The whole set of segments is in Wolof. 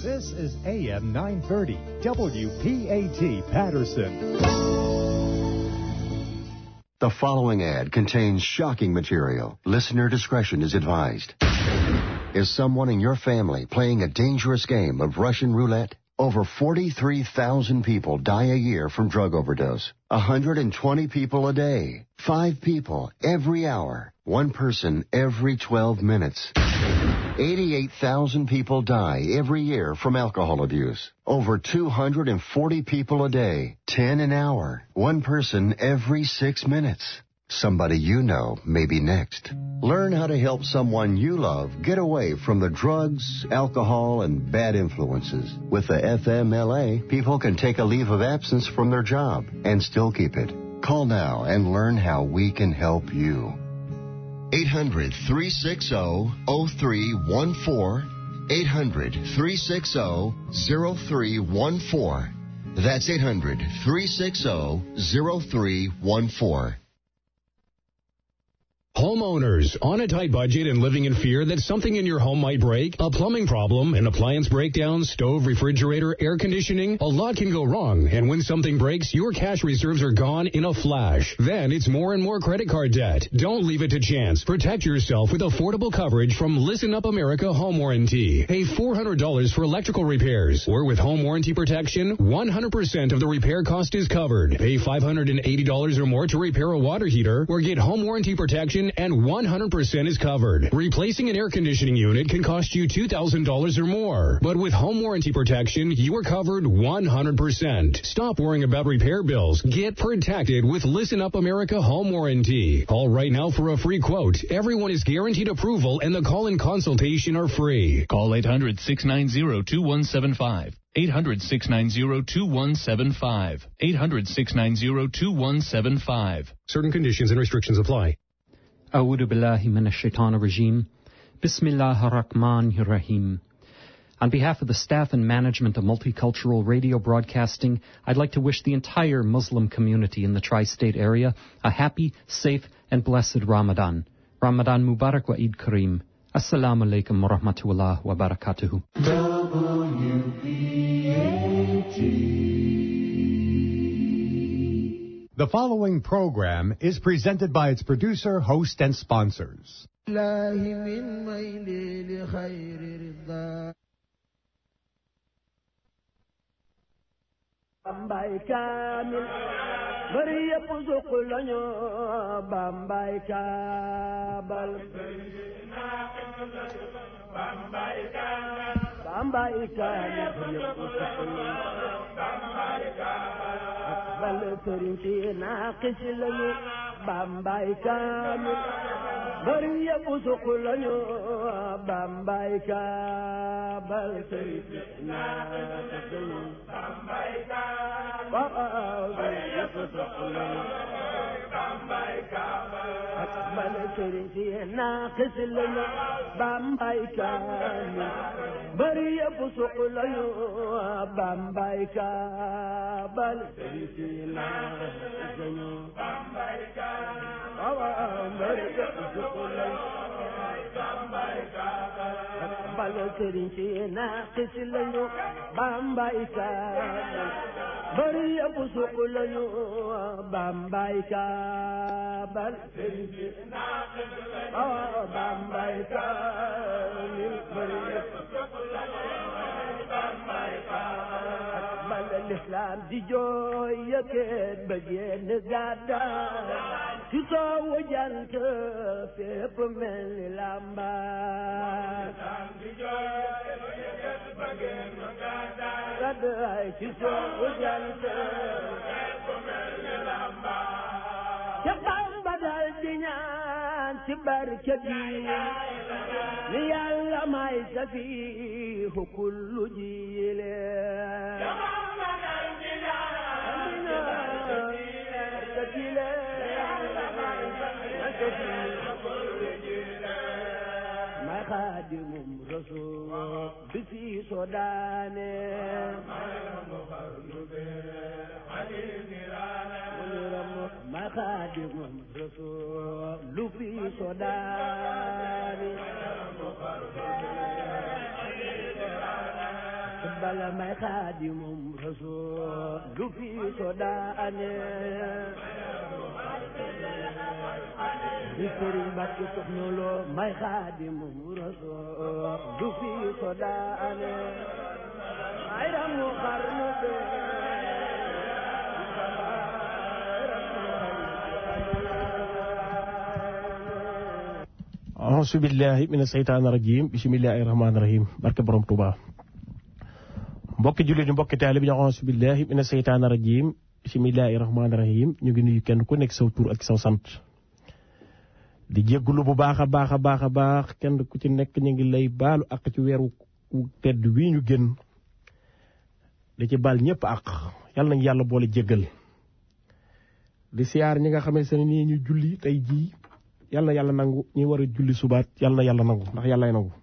This is AM 930, WPAT Patterson. The following ad contains shocking material. Listener discretion is advised. Is someone in your family playing a dangerous game of Russian roulette? Over 43,000 people die a year from drug overdose. 120 people a day. 5 people every hour. 1 person every 12 minutes. 88,000 people die every year from alcohol abuse. Over 240 people a day. 10 an hour. 1 person every 6 minutes. Somebody you know may be next. Learn how to help someone you love get away from the drugs, alcohol, and bad influences. With the FMLA, people can take a leave of absence from their job and still keep it. Call now and learn how we can help you. 800-360-0314. 800-360-0314. That's 800-360-0314. Homeowners, on a tight budget and living in fear that something in your home might break, a plumbing problem, an appliance breakdown, stove, refrigerator, air conditioning, a lot can go wrong. And when something breaks, your cash reserves are gone in a flash. Then it's more and more credit card debt. Don't leave it to chance. Protect yourself with affordable coverage from Listen Up America Home Warranty. Pay $400 for electrical repairs. Or with home warranty protection, 100% of the repair cost is covered. Pay $580 or more to repair a water heater or get home warranty protection and 100% is covered. Replacing an air conditioning unit can cost you $2,000 or more. But with home warranty protection, you are covered 100%. Stop worrying about repair bills. Get protected with Listen Up America Home Warranty. Call right now for a free quote. Everyone is guaranteed approval and the call and consultation are free. Call 800-690-2175. 800-690-2175. 800-690-2175. Certain conditions and restrictions apply. أعوذ بالله من الشيطان الرجيم. بسم الله الرحمن الرحيم. On behalf of the staff and management of Multicultural Radio Broadcasting, I'd like to wish the entire Muslim community in the tri-state area a happy, safe, and blessed Ramadan. Ramadan Mubarak wa Eid Kareem. Assalamu alaikum wa rahmatullah wa barakatuhu. The following program is presented by its producer, host, and sponsors. Bambay Kamil bari yëpp suq lañu Bambay Kabal Bambay Kamil bari yëpp suq lañu Bambay Kabal bal sëriñ si naqis lañu Bambay Kamil bari yëpp suq lañu Bambay Kabal sëriñ si naqis lañu Bambay Bal sëriñ si naqis lañu Bambay Kamil bari yëpp suq lañu Bambay Kabal sëriñ si naqis lañu Bambay Kabal bari yëpp suq lañu Bambay Kabal bal sëriñ si naqis lañu Bambay Kabal bari yëpp suq lañu Bambay Kabal sëriñ si naqis lañu Bambay Kabal bari yëpp suq lañu Bambay Kabal bal l'islam di jooy yëkkat ba génn gàddaay ci soowu jant fépp mel ni lambaay di jooy yëkkat ba génn gàddaay ci soowu jant fépp mel ni lambaay ca Bamba dal di ñaan ci barke bi ni Yàlla may safiihu kullu jiile ma xaadimum rasul bi fi sodaane ma xaadimum rasul lu fi sodaane bala may xaadimum rasul lu fi sodaane di Sëriñ Mbàkke Soxna Lo may xaadimum rasul lu fi sodaane ay ramu xarnu be auzu billahi mina seytaani rajim bismillahi rahmaani rahim barke borom Tuuba mbokki jullit yi mbokki taalibe bi ñu auzu billahi mina seytaani rajim bismillahi rahmaani rahim ñu ngi nuyu kenn ku nekk saw tur ak saw sant di jéggulu bu baax a baax a baax a baax kenn ku ci nekk ñu ngi lay baalu ak ci weeru tedd wii ñu génn da ci baal ñëpp ak yàlla nañu yàlla boole jéggal di siyaar ñi nga xamante ne nii ñu julli tey jii yàlla na yàlla nangu ñi war a julli subaat yàlla na yàlla nangu ndax yàllay nangu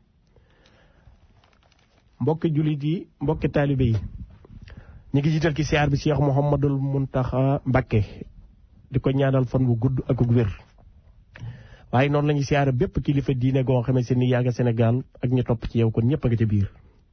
mbokki jullit yi mbokki taalibe yi ñu ngi jiital ki siyaar bi Cheikh Mouhamadul Mountakha Mbacké di ko ñaanal fan bu gudd ak wér waaye noonu la ñuy siyaare bépp kilifa diine goo xamante ni yaa nga Sénégal ak ñu topp ci yow kon ñëpp a nga ca biir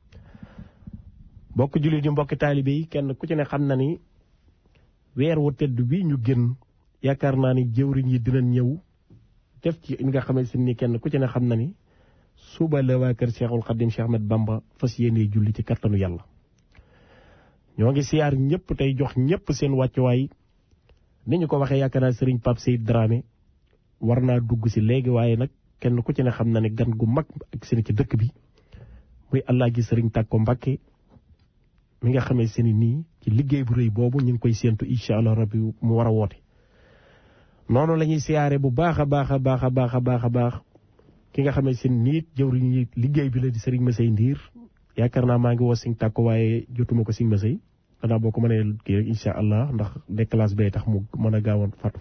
mbokki jullit yi mbokki taalibe yi kenn ku ci ne xam na ni weer wu tedd bi ñu génn yaakaar naa ni jëwriñ yi dinañ ñëw def ci nga xamante ni kenn ku ci ne xam na ni suba la waa kër Cheikhul Khadim Cheikh Ahmed Bamba fas yéenee julli ci kattanu yàlla ñoo ngi siyaar ñëpp tey jox ñëpp seen wàccuwaay ni ñu ko waxee yaakaar naa Serigne Pape Seyd Dramé war naa dugg si léegi waaye nag kenn ku ci ne xam na ne gan gu mag ak seen ci dëkk bi muy Alaaji Serigne Takko Mbacké mi nga xamee seen nii ci liggéey bu rëy boobu ñu ngi koy séentu incha allah rabbi mu war a woote noonu la ñuy siyaare bu baax a baax a baax a baax a baax a baax ki nga xamee seen niit jëwriñ yi liggéey bi la di Serigne Massey Ndiir yaakaar naa maa ngi woo Serigne Takko waaye jotuma ko Serigne Massey xanaa boo ko mënee kii rek incha allah ndax déclasse bee tax mu mën a gaawoon fatu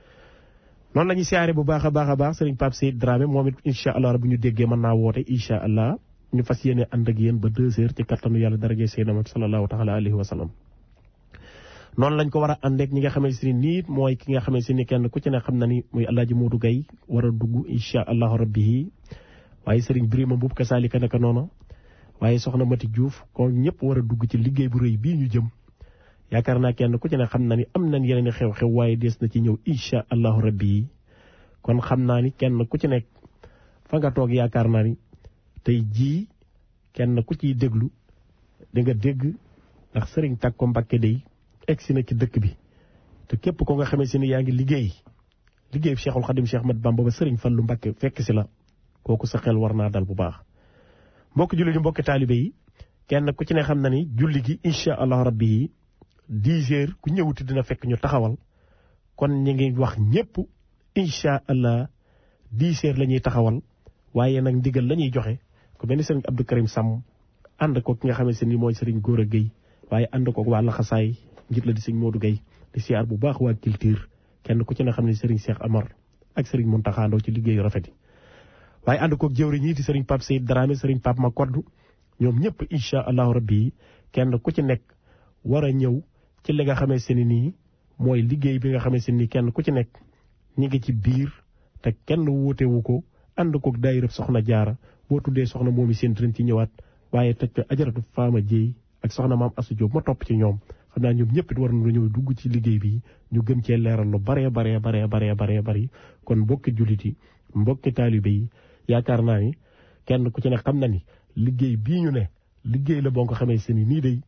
noonu la ñuy siyaare bu baax a baax a baax Serigne Pape Seyd Dramé moom it incha allah bu ñu déggee mën naa woote incha allah ñu fas yéene ànd ak yéen ba 2 heures ci kattanu yàlla daraje Seydina sallallahu taala alayhi wa sallam noonu lañ ko war a ànd ak ñi nga xamante ni nii mooy ki nga xamante ni kenn ku ci ne xam na ni muy Alaaji Modou Gaye war a dugg incha allahu rabbi waaye Serigne Birima Mboup kasaalika naka noonu waaye soxna Mati Diouf kon ñëpp war a dugg ci liggéey bu rëy bii ñu jëm yaakaar naa kenn ku ci ne xam na ni am nañ yeneen i xew-xew waaye des na ci ñëw incha allahu rabbi kon xam naa ni kenn ku ci nekk fa nga toog yaakaar naa ni tey jii kenn ku ciy déglu di nga dégg ndax Serigne Takko Mbacké day egsi na ci dëkk bi te képp ko nga xamee si ni yaa ngi liggéey Cheikhul Khadim Cheikh Ahmed Bamba ba Serigne Fallou Mbacké fekk si la kooku sa xel war naa dal bu baax mbokki julli di mbokki taalibe yi kenn ku ci ne xam na ni julli gi incha allah rabbi yi 10 heures ku ñëwuti dina fekk ñu taxawal kon ñi ngi wax ñëpp incha allah 10 heures la ñuy taxawal waaye nag ndigal la ñuy joxe ku mel ni Serigne Abdou Karim Sam ànd ko ki nga xamante ni mooy Serigne Gora Gueye waaye ànd ko waa Laxasaay ngir la di Serigne Modou Gueye di siyaar bu baax waa culture kenn ku ci ne xam ne Serigne Cheikh Amar ak Serigne Mountakha Ndaw ci liggéeyu rafet yi waaye ànd koog jëwriñ ñii di Serigne Pape Seyd Dramé Serigne Pape Makoddu ñoom ñëpp incha allahu rabbi kenn ku ci nekk war a ñëw ci li nga xamante ne nii mooy liggéey bi nga xamante ne nii kenn ku ci nekk ñi ngi ci biir te kenn wuutewu ko ànd koog daayira soxna jaara boo tuddee soxna moomi seen dinañ ci ñëwaat waaye tëj ko ajaratu Fama Dieye ak soxna maam Assou Diop ma topp ci ñoom xam naa ñoom ñëpp it war na ñëw dugg ci liggéey bi ñu gën cee leeral lu baree bari kon mbokki jullit yi mbokki taalibe yi yaakaar naa ni kenn ku ci ne xam na ni liggéey bii ñu ne liggéey la boo ko xamee seen nii day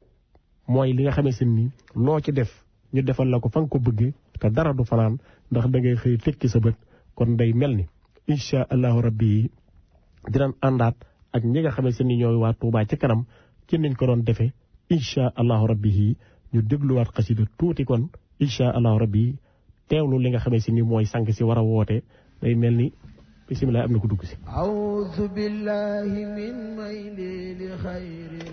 mooy li nga xamee seen nii loo ci def ñu defal la ko fa nga ko bëggee te dara du fanaan ndax da ngay xëy tekki sa bët kon day mel ni incha allahu rabbi dinañ àndaat ak ñi nga xamee seen ni ñooy waa Touba ci kanam ci niñ ko doon defee incha allahu rabbi ñu dégluwaat xasida tuuti kon incha allahu rabbi teewlu li nga xamee si ni mooy sang si war a woote day mel ni bisimilah am na ko dugg si. a'uuzu billahi min mayli li xayri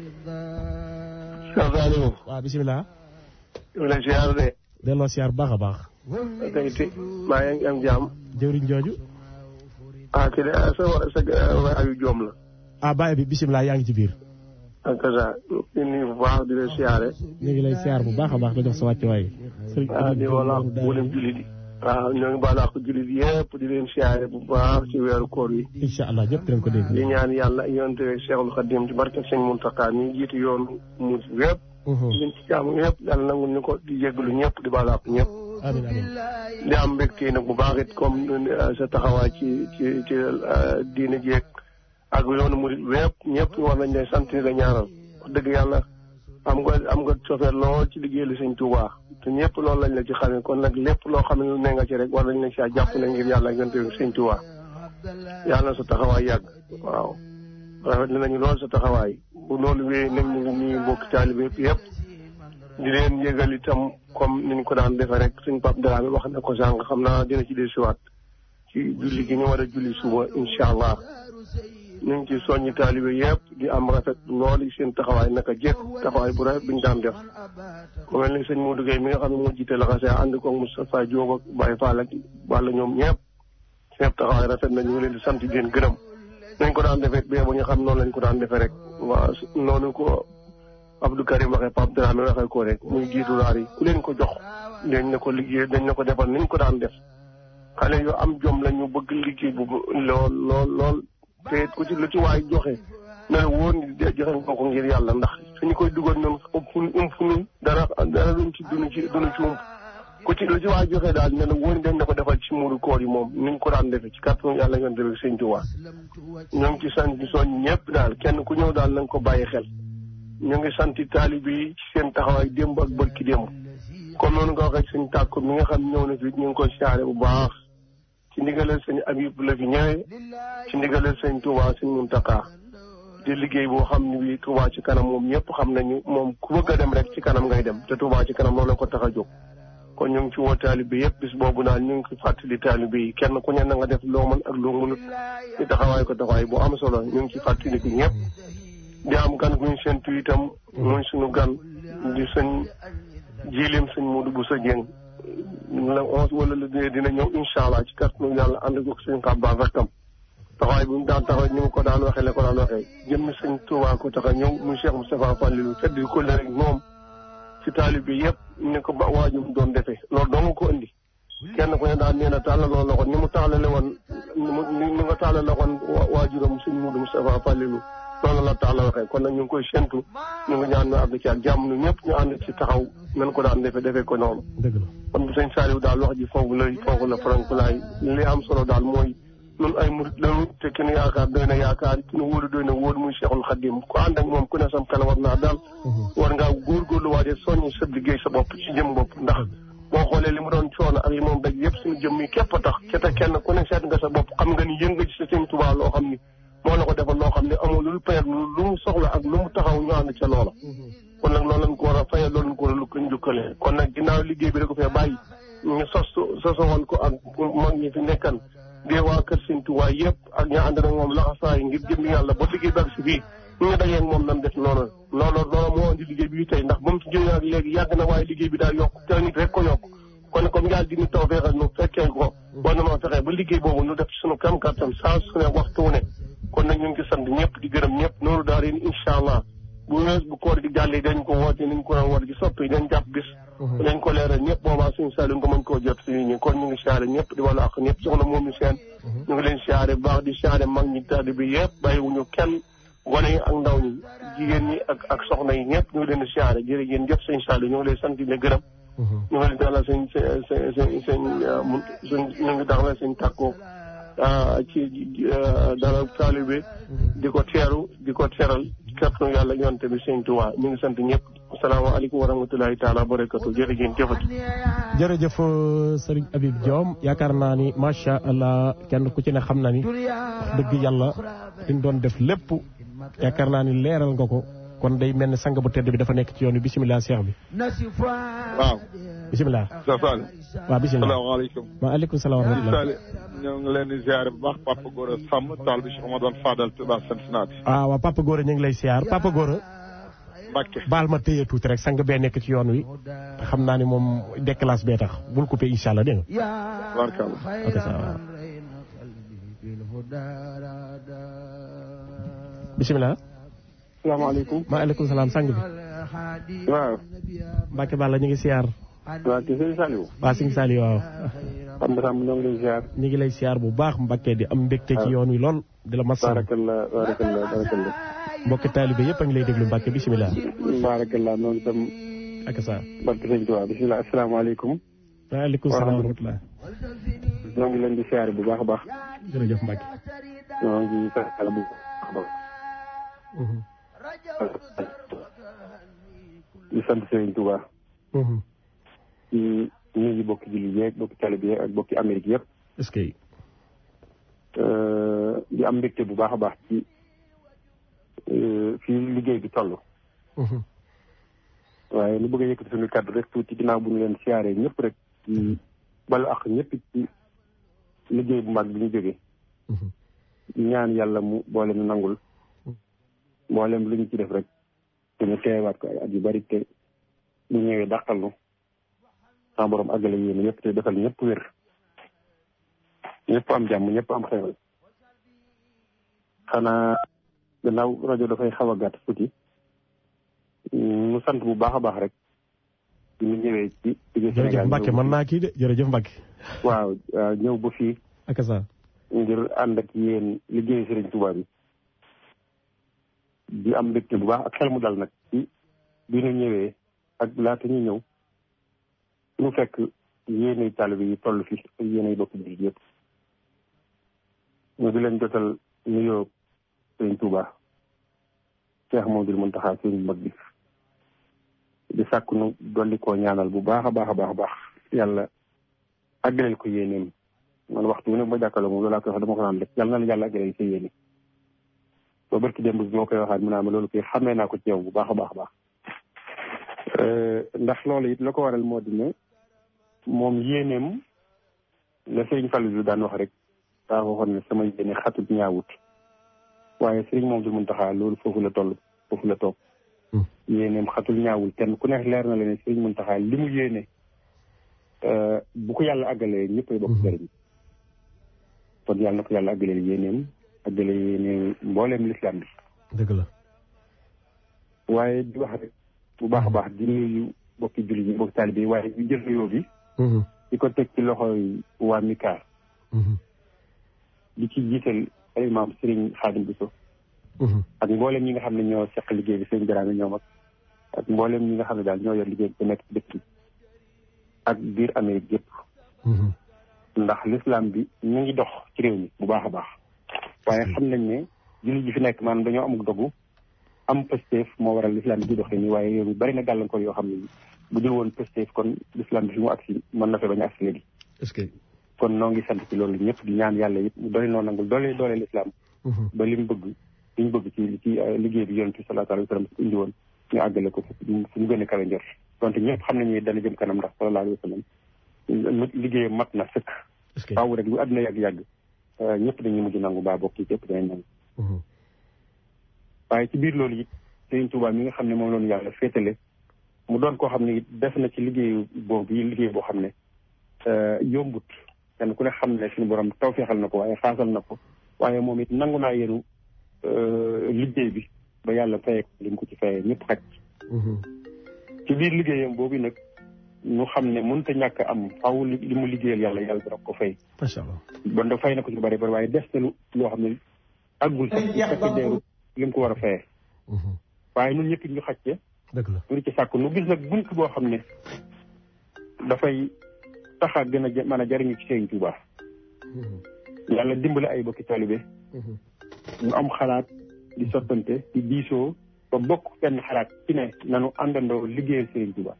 daa. waaw bisimilah. ñu ngi lay siyaar de. delloo siyaar baax a baax. tey maa ngi am jàmm. jëwriñ jooju. kii de sa ayu joom la. baay bi bisimilah yaa ngi ci biir. ak ça ñu ngi bu baax di la siyaare. ñu ngi lay siyaar bu baax a baax da jox sa wàccuwaay. di wala mboolem jullit yi. waaw ñoo ngi baal ak jullit yëpp di leen siyaare bu baax ci weeru koor yi. incha allah ñëpp dinañ ko dégg. di ñaan yàlla yonte Cheikhul Khadim ci barke sëñ Muntaxa mi jiitu yoonu muus wépp. liñ ci jaamu yëpp yàlla nangul ñu ko di jégalu ñëpp di baal ak ñëpp. amiin amiin. di am mbégte nag bu baax it comme sa taxawaay ci diine jeeg ak yoonu murit wépp ñëpp war nañ lay sant la ñaanal wax dëgg yàlla am nga cofeel lool ci liggéeyal Sëñ Tuubaa te ñëpp loolu lañ la ci xamee kon nag lépp loo xam ne ne nga ci rek war nañ la ci jàpp ne ngir yàlla gënte Sëñ Tuubaa yàlla sa taxawaay yàgg waaw rafet nañu lool sa taxawaay bu loolu wéy nañ ñu ngi nuyu mbokki taalibe yëpp di leen yëgal itam comme niñ ko daan defee rek suñ Pape Dramé wax na ko sànq xam naa dina ci dellusiwaat ci julli gi ñu war a julli suba incha allah ñu ngi ci soññi taalibe yëpp di am rafet lool yi seen taxawaay naka jekk taxawaay bu rafet bi ñu daan def ku mel ni sëñ Modou Gueye mi nga xam ne moo jiite laxase ànd ko Moustapha Diop ak Baye Fall ak Balla ñoom ñëpp seen taxawaay rafet na ñu ngi leen di sant di leen gërëm nañ ko daan defee ba ñu xam noonu lañ ko daan defee rek waaw noonu ko Abdou Karim waxee Pape Dramé waxee ko rek muy jiitu laar yi ku leen ko jox dañ na ko liggéey dañ na ko defal niñ ko daan def xale yu am jom la ñu bëgg liggéey bu lool te ku ci lu ci waay joxe na la wóor ni joxe nga ko ngir yàlla ndax suñu koy dugal ñoom fu ñu dara luñ ci duñu ci ump ku ci lu ci waay joxe daal ne la wóor ni dañ na ko defal ci muuru koor yi moom niñ ko daan defee ci kàttanu yàlla ngeen defee Sëñ Tuubaa ñoo ngi ci sant soñ ñëpp daal kenn ku ñëw daal na nga ko bàyyi xel ñu ngi santi taalibe yi ci seen taxawaay démb ak bërki démb comme noonu nga waxee suñ tàkku mi nga xam ñëw na fi ñu ngi koy siyaare bu baax ci ndigalal sëñ Abib la fi ñëwee ci ndigalal sëñ Touba sëñ Muntaxa di liggéey boo xam ne bii Touba ci kanam moom ñëpp xam nañu moom ku bëgg a dem rek ci kanam ngay dem te Touba ci kanam loolu la ko tax a jóg kon ñu ngi ci woo taalibe yëpp bis boobu naan ñu ngi ko fàttali taalibe yi kenn ku ne na nga def loo mën ak loo mënut ci taxawaay ko taxawaay bu am solo ñu ngi ci fàttali ko ñëpp di am gan guñ séntu itam mooy suñu gan di sëñ jilim sëñ Modou Bousso Dieng la 11 wala le 2 dina ñëw incha allah ci kàttanu yàlla ànd ak suñu xabaar rakkam taxawaay bu ñu daan taxaw ni mu ko daan waxee la ko daan waxee jëmmi sëñ Touba ko tax a ñëw muy Cheikh Moustapha Fallilou feddi ko rek moom ci taalib bi yëpp ni ko ba waajum doon defee loolu doo nga ko indi kenn ku ne daan nee na tàllaloo loxo ni mu tàllale woon ni nga tàllale woon waajuram sëñ Modou Moustapha Fallilou loolu la tax la waxee kon nag ñu ngi koy séntu ñu ngi ñaan ñu àgg ci ak jàmm ñu ñëpp ñu ànd ci taxaw nañ ko daan defee ko noonu. dëgg la kon bu sëñ Saliou daal wax ji foofu la Francoulaye li am solo daal mooy ñun ay murit lañu te ki nu yaakaar doy na yaakaar ki nu wóolu doy na wóolu muy Cheikhul Khadim ku ànd ak moom ku ne sam xel war naa daal. war ngaa góorgóorlu waajal soññi sa liggéey sa bopp ci jëm bopp ndax boo xoolee li mu doon coono ak yi moom daj yëpp suñu jëm yi képp a tax te kenn ku ne seet nga sa bopp xam nga ni yëng nga ci sa Sëñ Tuubaa loo xam ni moo la ko defal loo xam ne amul lu payal lu mu soxla ak lu mu taxaw ñu ànd ca loola kon nag loolu lañ ko war a fayal loolu lañ ko war a lu ko njukkalee kon nag ginnaaw liggéey bi da ko fee bàyyi ñu sosowoon ko ak mag ñi fi nekkan di waa kër Sëñ Tuubaa yëpp ak ña ànd nag moom laxasaay ngir jëm yàlla ba liggéey bi ak si fii ñu dajee moom nan def noonu loolu moo indi liggéey bi tey ndax ba mu si jógee ak léegi yàgg na waaye liggéey bi daa yokk te nit rek ko yokk kon comme yàlla di ñu taw feexal nu fekkee ko war na moo fexe ba liggéey boobu ñu def ci sunu kam kattan saa su ne waxtu wu ne kon nag ñu ngi sant ñëpp di gërëm ñëpp noonu daal leen incha allah bu wees bu koor gi jàllee dañ ko woote nañ ko war gi soppi dañ jàpp bis dañ ko leeral ñëpp boobaa suñu saali nga mën koo jot suñu ñi kon ñu ngi siyaare ñëpp di wala ak ñëpp soxna moom ñu seen ñu ngi leen siyaare bu baax di siyaare mag ñi taali bi yëpp bàyyiwuñu kenn gone yi ak ndaw ñi jigéen ñi ak soxna yi ñëpp ñu ngi leen di siyaare jërë ngeen jëf suñu saali ñu ngi leen sant di leen gërëm ñu ngi leen dalal ñu ngi dalal seen tàkkoo ci dalal taalibe di ko teeru di ko teral ci kàttanu yàlla yonte bi Sëñ Tuubaa ñu ngi sant ñëpp asalaamaaleykum wa rahmatulahi taala wa barakatu jërëjëf jëfati jërëjëf Serigne Habib Diome yaakaar naa ni macha allah kenn ku ci ne xam na ni wax dëgg yàlla liñ doon def lépp yaakaar naa ni leeral nga ko kon day mel ne sang bu tedd bi dafa nekk ci yoon wi bisimilah Cheikh bi. waaw. bisimilah. waaw bisimilah. salaamaaleykum. waaleykum salaam wa rahmatulah. ñoo ngi leen di ziare bu baax Papa Gora Samb taal bi Cheikh Amadou Fadal Touba Cincinnati. waaw Papa Gora ñu ngi lay ziar Papa Gora. Mbacke. baal ma téye tuuti rek sang bee nekk ci yoon wi xam naa ne moom déclasse bee tax bul coupé incha allah dégg nga. barkalla. ok ça va. bisimilah. salaamaaleykum. maaleykum salaam sang bi. waaw. Mbacke Balla ñu ngi ziar. waaw kii sëñ Saliou. waa sëñ Saliou waaw. xam nga ñoo ngi lay ziar. ñu ngi lay ziar bu baax Mbacke di am mbégte ci yoon wi lool di la masawu. barakallah. mbokki taalibe yëpp a ngi lay déglu Mbacke bisimilah. barakallah noonu itam. ak sa. barke sëñ Tuubaa bisimilah asalaamaaleykum. waaleykum salaam wa rahmatulah. ñoo ngi leen di ziar bu baax a baax. jërëjëf Mbacke. ñoo ngi sant yàlla bu baax a baax. di sant Sëriñ Tuubaa. ci ñu ngi bokki jullit yeeg bokki taalibe yeeg ak bokki Amérique yëpp. est-ce que. di am mbégte bu baax a baax ci fii liggéey bi toll. waaye lu bëgg a yëkkati suñu kàddu rek tuuti ginnaaw bu ñu leen siyaaree ñëpp rek ci balu ak ñëpp ci liggéey bu mag bi ñu jógee. ñaan yàlla mu boole nu nangul. mboolem lu ñu ci def rek dañu teewaat ko ay at yu bari te bu ñëwee dàqal nu sama borom àggale yéen yëpp te defal ñëpp wér ñëpp am jàmm ñëpp am xewal xanaa gannaaw rajo dafay xaw a gàtt tuuti mu sant bu baax a baax rek ñu ñëwee ci jërëjëf Mbacke mën naa kii de jërëjëf Mbacke waaw ñëw ba fii ak sa ngir ànd ak yéen liggéey Sëriñ Tuubaa bi di am mbégte bu baax ak xel mu dal nag ci bi ñu ñëwee ak laata ñu ñëw suñu fekk yéenay taalibe yi toll fi ak yéenay bokk bi yëpp ñu di leen jotal nuyoo Sëriñ Tuubaa Cheikh Mouhamadoul Mountakha sëriñ mag bi di sàkku nu dolli koo ñaanal bu baax a baax a baax a baax yàlla àggaleel ko yéeneem man waxtu wu ne ma jàkkaarloo moom loolu laa koy wax dama ko naan rek yàlla na la yàlla àggaleel sa yéene ba barki démb bi moo koy waxaat mu naa ma loolu koy xamee naa ko ci yow bu baax a baax a baax ndax loolu it la ko waral moo di ne moom yéeneem la sëriñ Fallou daan wax rek daa waxoon ne sama yéene xatut ñaawut waaye sëriñ Mouhamadoul Mountakha loolu foofu la toll foofu la toog yéeneem xatul ñaawul kenn ku nekk leer na la ne sëriñ Mountakha li mu yéene bu ko yàlla àggalee ñëppay bokk jëriñ kon yàlla na ko yàlla àggalee yéeneem àggale yéene mbooleem lislaam bi dëgg la waaye di wax rek bu baax a baax di nuyu bokki jullit yi bokki taalibe yi waaye ñu jël nuyoo bi di ko teg ci loxoy waa Mikaar di ci jiital ay imaam Serigne Khadim Bousso ak mboolem ñi nga xam ne ñoo seq liggéey bi seen jaraame ñoom ak mboolem ñi nga xam ne daal ñoo yor liggéey bi te nekk ci dëkk bi ak biir Amérique yëpp ndax l'islam bi ñu ngi dox ci réew mi bu baax a baax waaye xam nañ ne jullit ji fi nekk maanaam dañoo amuk dogu am pësteef moo waral l'islam bi di doxee nii waaye yow bari na gàllankoor yoo xam ne bu dul woon pësteef kon l'islam bi fi mu agsi mën na fee bañ a agsi léegi est-ce que kon noo ngi sant ci loolu ñëpp di ñaan yàlla it mu doole noo nangul doole l'islam ba li mu bëgg li ñu bëgg ci liggéey bi yonent bi sallallahu alayhi wa sallam indi woon ñu àggale ko fu mu gën a kawe njort donte ñëpp xam nañu dana jëm kanam ndax sallallahu alayhi wa sallam liggéeyam mat na sëkk faaw rek lu àdduna yàgg-yàgg ñëpp dañuy mujj nangu baa bokk yi ñëpp danañ nangu waaye ci biir loolu it Sëriñ Tuubaa mi nga xam ne moom loonu yàlla féetale mu doon koo xam ne it def na ci liggéeyu boobu yi liggéey boo xam ne yombut kenn ku ne xam ne suñu borom tawfeexal na ko waaye xaasal na ko waaye moom it nangu naa yenu liggéey bi ba yàlla fayee ko li mu ko ci fayee ñëpp xaj ci biir liggéeyam boobu nag ñu xam ne mënut a ñàkk am faaw li mu liggéeyal yàlla dina ko fay. macha allah bon da fay na ko ci bari waaye des na loo xam ne àggul sax bu fekkee deeru li mu ko war a fayee. waaye ñun ñëpp ñu xàcce. dëgg la ñu ci sàkk nu gis nag bunt boo xam ne dafay tax a gën a mën a jariñu ci Sëriñ Tuubaa. yàlla dimbale ay bokki taalibe ñu am xalaat di sottante di diisoo ba bokk benn xalaat ci ne nanu àndandoo liggéeyal Sëriñ Tuubaa.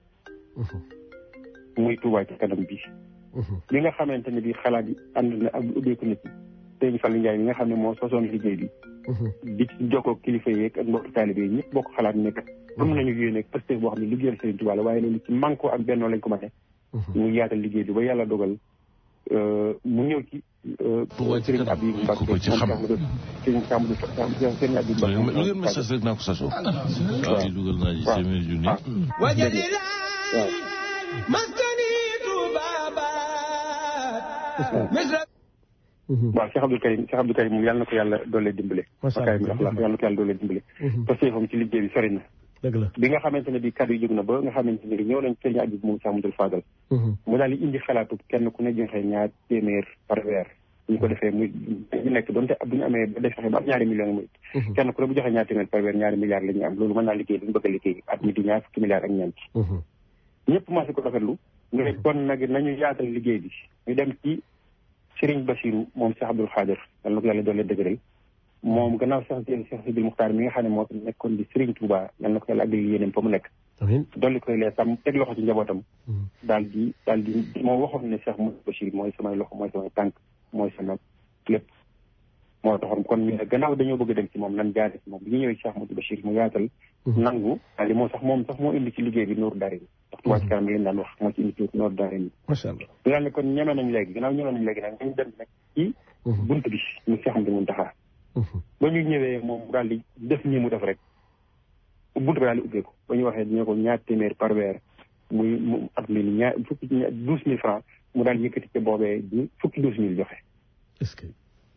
muy Tuubaa ci kanam bi li nga xamante ne bi xalaat yi ànd na ak ubbeeku na ci Sëriñ Fallu Njaay mi nga xam ne moo sosoon liggéey bi di ci jokkoo kilifa yeeg ak mbokki taalibe yi ñëpp bokk xalaat nekk am nañu yéene parce que boo xam ne liggéeyal Sëriñ Tuubaa la waaye loolu ci manko ak bennoo lañ ko mate ñu yaatal liggéey bi ba yàlla dogal mu ñëw ci Sëriñ Abib Mbacke Sëriñ Abib Mbacke lu ngeen message rek naa ko sasoo waaw dugal naa ji téeméer junni waaw Cheikh Abdou Karim moom yàlla na ko yàlla doole dimbale yàlla na ko yàlla doole dimbale parce que fam ci liggéey bi sori na dëgg la bi nga xamante ne bi kaddu yi jóg na ba nga xamante ne bi ñëw nañ sëriñ Abib moom Cheikh Amadou Fadal mu daal di indi xalaatu kenn ku ne joxe 2 téeméer par weer ñu ko defee muy ñu nekk doonte bu ñu amee ba def fexe ba am 2 millions muy kenn ku ne bu joxe 2 téeméer par weer 2 milliards la ñuy am loolu mën naa liggéey dañu bëgg a liggéey at mi di 2 fukki milliards ak ñeent ñëpp commencé ko rafetlu nga ne kon nag nañu yaatal liggéey bi ñu dem ci Serigne Bassirou moom Cheikh Abdoul Khadir yal na ko yàlla doole dëgëral moom gannaaw Cheikh Sidil Muxtaar mi nga xam ne moo nekkoon di Serigne Touba yal na ko yàlla àggali yéeneen fa mu nekk dolli koy lee sam teg loxo ci njabootam daal di moo waxoon ne Cheikh Mouhamadou Bachir mooy samay loxo mooy samay tànk mooy sama lépp moo taxoon kon ñu ne gannaaw dañoo bëgg a dem ci moom nan jaare ci moom bi ñu ñëwee Cheikh Mouhamadou Bachir mu yaatal nangu daal di moom sax moo indi ci liggéey bi Nooru Daarayni ndax Touba ci kanam li leen daan wax moo ci indi ci Nooru Daarayni macha allah ñu daal ne kon ñeme nañ léegi gannaaw ñeme nañ léegi nag dañu dem nag ci bunt bi mu Cheikh Amadou Mountakha ba ñu ñëwee moom daal di def nii mu def rek bunt bi daal di ubbeeku ba ñu waxee dañoo ko 2 téeméer par weer muy mu at mi ni 12 000 francs mu daal yëkkati ca boobee di fukki 12 000 joxe. est-ce que.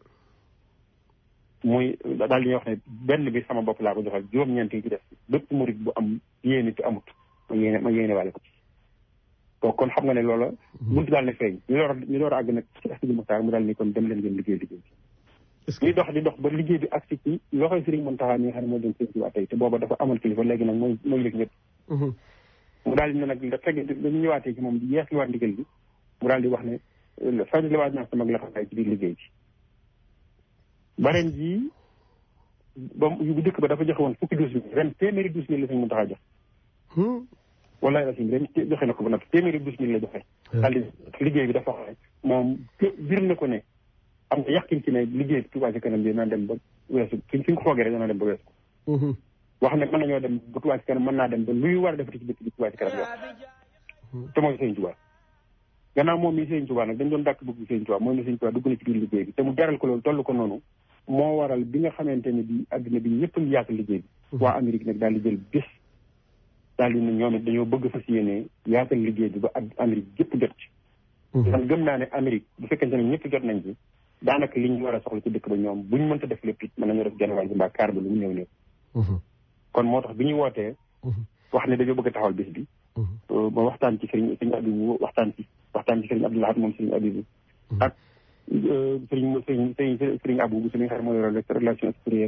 muy daal di ñuy wax ne benn bi sama bopp laa ko joxal juróom-ñeent yi ci def bépp murit bu am yéene te amut ma yéene waale ko ci. donc kon xam nga ne loola. bunt daal ne feeñ ñu door a àgg nag ci Sëriñ Mountakha mu daal ni kon dem leen ngeen liggéey. ñuy dox di dox ba liggéey bi agsi ci loxoy Sëriñ Mountakha mi nga xam ne moo doon Sëriñ Tuubaa tey te booba dafa amal kilifa léegi nag mooy yëg ñëpp. mu daal di ne nag da fekk dañu ñëwaatee ci moom di yees liwaat ndigal bi mu daal di wax ne faj liwaat naa sama la xasaay ci biir liggéey bi. bareen ji ba bu dëkk ba dafa joxe woon fukki 12 000 ren téeméeri 12 000 la Sëriñ Mountakha jox. wallaay la si ren joxe na ko ba noppi téeméeri 12 000 la joxe. daal di liggéey bi dafa wax ne moom bir na ko ne am nga yàqin ci ne liggéey bi Touba ci kanam bi naa dem ba weesu fi ñu ko foogee rek dana dem ba weesu ko. wax ne mën nañoo dem ba Touba ci kanam mën naa dem ba luy war a defati ci dëkk bi Touba ci kanam yokk te mooy Sëriñ Touba. gannaaw moom mi Sëriñ Touba nag dañ doon dàkk bëgg Sëriñ Touba mooy ne Sëriñ Touba dugg na ci biir liggéey bi te mu jaral ko loolu toll ko noonu moo waral bi nga xamante ne bi àddina bi ñëpp ngi yaatal liggéey bi waa Amérique nag daal di jël bés daal di ne ñoom it dañoo bëgg fas yéene yaatal liggéey bi ba Amérique yëpp jot ci. man gëm naa ne Amérique bu fekkente ne ñëpp jot nañ ci daanaka li ñu war a soxla ci dëkk ba ñoom buñ mënta def lépp it mën nañoo def genn wàll bi mbaa kaar ba lu mu néew néew. kon moo tax bi ñuy wootee wax ne dañoo bëgg a taxawal bés bi ba waxtaan ci sëriñ Abibu waxtaan ci sëriñ Abdou Lahad moom sëriñ Abibu ak sëriñ Abou bu sëriñ xar mooy relation extérieure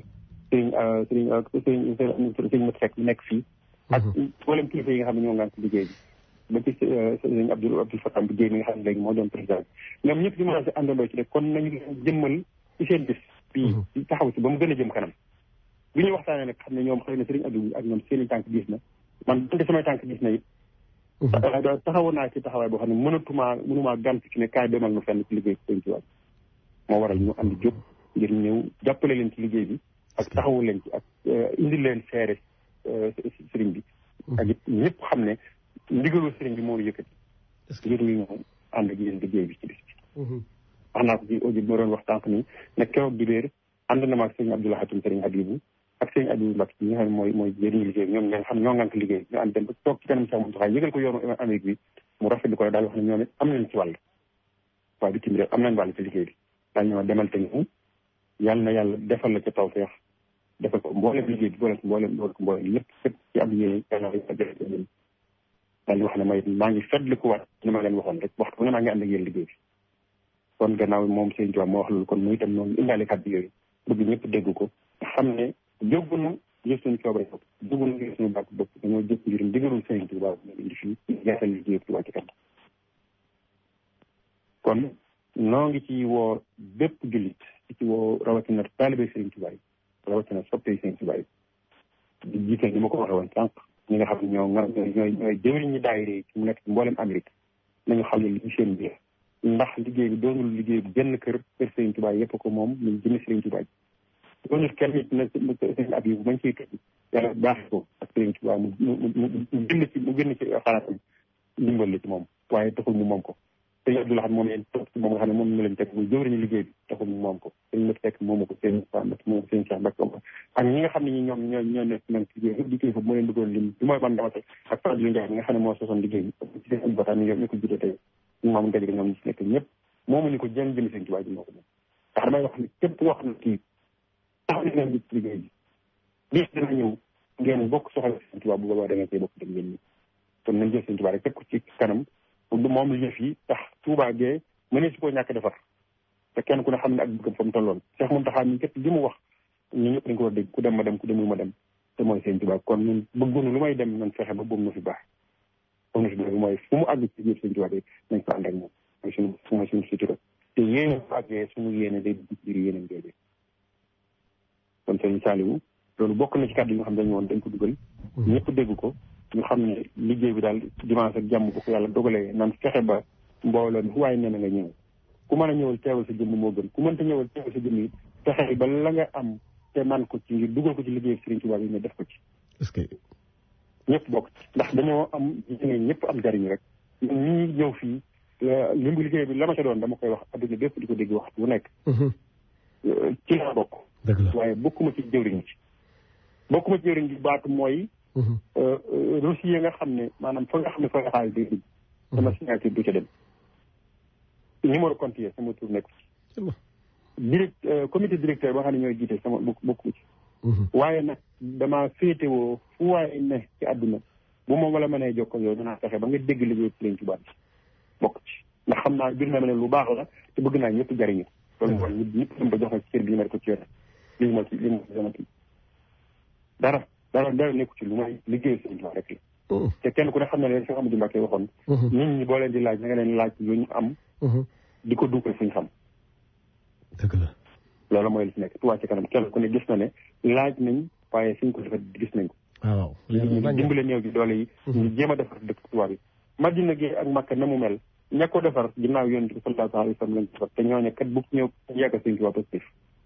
sëriñ Mat Seck nekk fii ak mboolem kilifa yi nga xam ne ñoo ngaan ci liggéey bi ba ci sëriñ Abdou Fatam bi Guèye mi nga xam ne léegi moo doon président ñoom ñëpp ñu mën a si àndandoo ci rek kon nañu jëmmal ci seen bis bii taxaw ci ba mu gën a jëm kanam bi ñuy waxtaanee nag xam ne ñoom xëy na sëriñ Abdou ak ñoom seen i tànk gis na man donte samay tànk gis na it taxawoon naa ci taxawaay boo xam ne mënumaa gànt ci ne kaay demal nu fenn ci liggéey sëriñ ci wàll moo waral ñu andi jóg ngir ñëw jàppale leen ci liggéey bi ak taxawu leen ci ak indi leen seere sëriñ bi ak it ñëpp xam ne ndigalu sëriñ bi moo yëkkati ngir ñu ñëw ànd ak yéen liggéey bi ci bis bi wax naa ko ci audio bi ma doon wax tànk nii ne keroog dibéer ànd na ma ak sëriñ Abdou Lahad sëriñ Habibou ak sëriñ Abdou Mbacke ñi nga xam ne mooy jëriñu liggéey bi ñoom ñi nga xam ñoo ngànk liggéey ñu ànd dem ba toog ci kanam Cheikh Mountakha yëgal ko yoonu Amérique bi mu rafetlu ko daal wax ne ñoom it am nañ ci wàll waaye bitim réew am nañ wàll ci liggéey bi daal ñoo demal te ñu yàlla na yàlla defal la ca tawfeex defal ko mboolem liggéey bi boole ko mboolem lépp fépp ci am yéene yàlla daal di wax ne may maa ngi fetli ko waat ni ma leen waxoon rek waxtu bu ne maa ngi ànd ak yéen liggéey bi kon gannaaw moom sëriñ Tuubaa moo wax loolu kon muy itam noonu indaale kàddu yooyu bëgg ñëpp dégg ko xam ne jógunu jëf suñu coobare bopp jógunu ngir suñu bàkk bopp dañoo jëf ngir ndigalul sëriñ Tuubaa ñu indi fii yeesal liggéey Tuubaa ci kanam kon noo ngi ci woo bépp jullit ci woo rawatina taalibe sëriñ Tuubaa yi rawatina soppe sëriñ Tuubaa yi di jiital ni ma ko waxee woon sànq ñi nga xam ne ñooy jëwriñ ñi daayira yi mu nekk ci mboolem Amérique nañu xam ne li seen biir ndax liggéey bi doonul liggéey bu benn kër sëriñ Tuubaa yëpp ko moom ñu jëme sëriñ Tuubaa ji doonul kenn nit na sëriñ ab yi bu mañ ciy tëj yàlla baax ko ak sëriñ Tuubaa mu génn ci xalaatam ndimbal la ci moom waaye taxul mu moom ko sëriñ Abdou Lahad moom leen toog ci moom nga xam ne moom la leen teg muy jëwriñu liggéey bi taxul mu moom ko sëriñ Mat Seck moomu ko sëriñ moom sëriñ Cheikh Mbacke ak ñi nga xam ne ñi ñoo nekk nag liggéey yëpp di kilifa moo leen bëggoon lim bi mooy man dama teg ak Fadilou Ndiaye mi nga xam ne moo sosoon liggéey bi ci seen ay bataan ñu ko jiite tey ñu moom dajale ñoom ñi ci nekk ñëpp moomu ni ko jëm sëriñ Tuubaa ji moo ko moom ndax damay wax ne képp wax na kii taxaw na ngeen ci liggéey bi bis dina ñëw ngeen bokk soxla Sëriñ Tuubaa bu boobaa da nga cee bokk dem yéen ñi kon nañ jël Sëriñ Tuubaa rek teg ko ci kanam moom la yëf yi tax Tuubaa gee mënee si koo ñàkk defar te kenn ku ne xam ne ak bëggam fa mu tolloon Cheikh Mountakha mi kat li mu wax ñu ñëpp dañ ko war a dégg ku dem ma dem ku demul ma dem te mooy Sëriñ Tuubaa kon ñun bëggoonu lu may dem nañ fexe ba boobu na fi baax boobu na fi baax mooy fu mu àgg ci biir Sëriñ Tuubaa bi nañ ko ànd ak moom mooy suñu sutura te yéene bu àggee suñu yéene day dugg ci biir yéeneen jooju kon Sëriñ Saliou loolu bokk na ci kàddu yi nga xam ne dañu woon dañ ko dugal ñëpp dégg ko ñu xam ne liggéey bi daal dimanche ak jàmm bu ko yàlla dogalee nan fexe ba mbooloo mi fu waaye nee na nga ñëw ku mën a ñëwal teewal sa jëmm moo gën ku mënta ñëwal teewal sa jëmm yi fexe ba la nga am te man ko ci ngir dugal ko ci liggéey Sëriñ Tuubaa bi nga def ko ci est-ce que ñëpp bokk ci ndax dañoo am ñëpp am jariñ rek ñun ñi ñëw fii limbu liggéey bi la ma ca doon dama koy wax adduna bépp di ko dégg waxtu bu nekk ci laa bokk waaye bokkuma ci jëwriñ ci bokkuma ci jëwriñ bi baatu mooy reçu yi nga xam ne maanaam fa nga xam ne fa nga xaalis day dugg sama signature du ca dem numéro compte yi sama tur nekk ci comité directeur boo xam ne ñooy jiite sama bokku ci waaye nag dama féetewoo fu waaye ne ci àdduna bu moom wala mënee jokkoo yow danaa fexe ba nga dégg liggéey Sëriñ Tuubaa bokk ci ndax xam naa bir na ma ne lu baax la te bëgg naa ñëpp jariñu loolu mooy ñëpp dem ba jox ma ci cër bi ma ko ci yore lii ma ci sama kii dara nekku ci lu may liggéey Sëriñ Tuubaa rek la te kenn ku ne xam ne leen Cheikh Amadou Mbacké waxoon nit ñi boo leen di laaj na nga leen laaj lu ñu am di ko dugal fuñ xam dëgg la loolu mooy li ci nekk Touba Ca Kanam kenn ku ne gis na ne laaj nañ waaye suñ ko defee gis nañ ko waaw ñu dimbale néew gi doole yi ñu jéem a defar dëkk Touba bi Madina gi ak Makka na mu mel ña ko defar ginnaaw Yonent bi sallallahu alayhi wa sallam lañ defar te ñooñu kat bu ñëw yàggal Sëriñ Tuubaa positif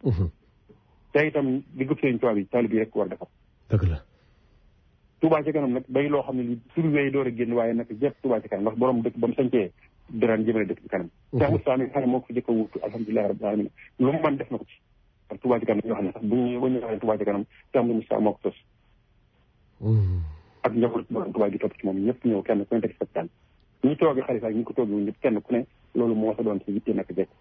te itam diggu Sëriñ Tuubaa bi taalib yi rek war defar dëgg la Touba Ca Kanam nag day loo xam ne li tur wéy door a génn waaye nag jëpp Touba Ca Kanam ndax borom dëkk ba mu sañcee dëraan jëmale dëkk bi kanam Cheikh Moustapha mi xam ne moo ko fi jëkk a wuutu alhamdulilah rabbil alamin lu mu mën def na ko ci parce que Touba Ca Kanam ñoo xam ne sax bu ñu waxee Touba Ca Kanam Cheikh Moustapha moo ko tos ak njaboot borom Touba gi topp ci moom ñëpp ñëw kenn ku ne teg sa tànk ñi toogi xalifa ak ñi ko toogi ñëpp kenn ku ne loolu moo sa doon si yitte nag jekk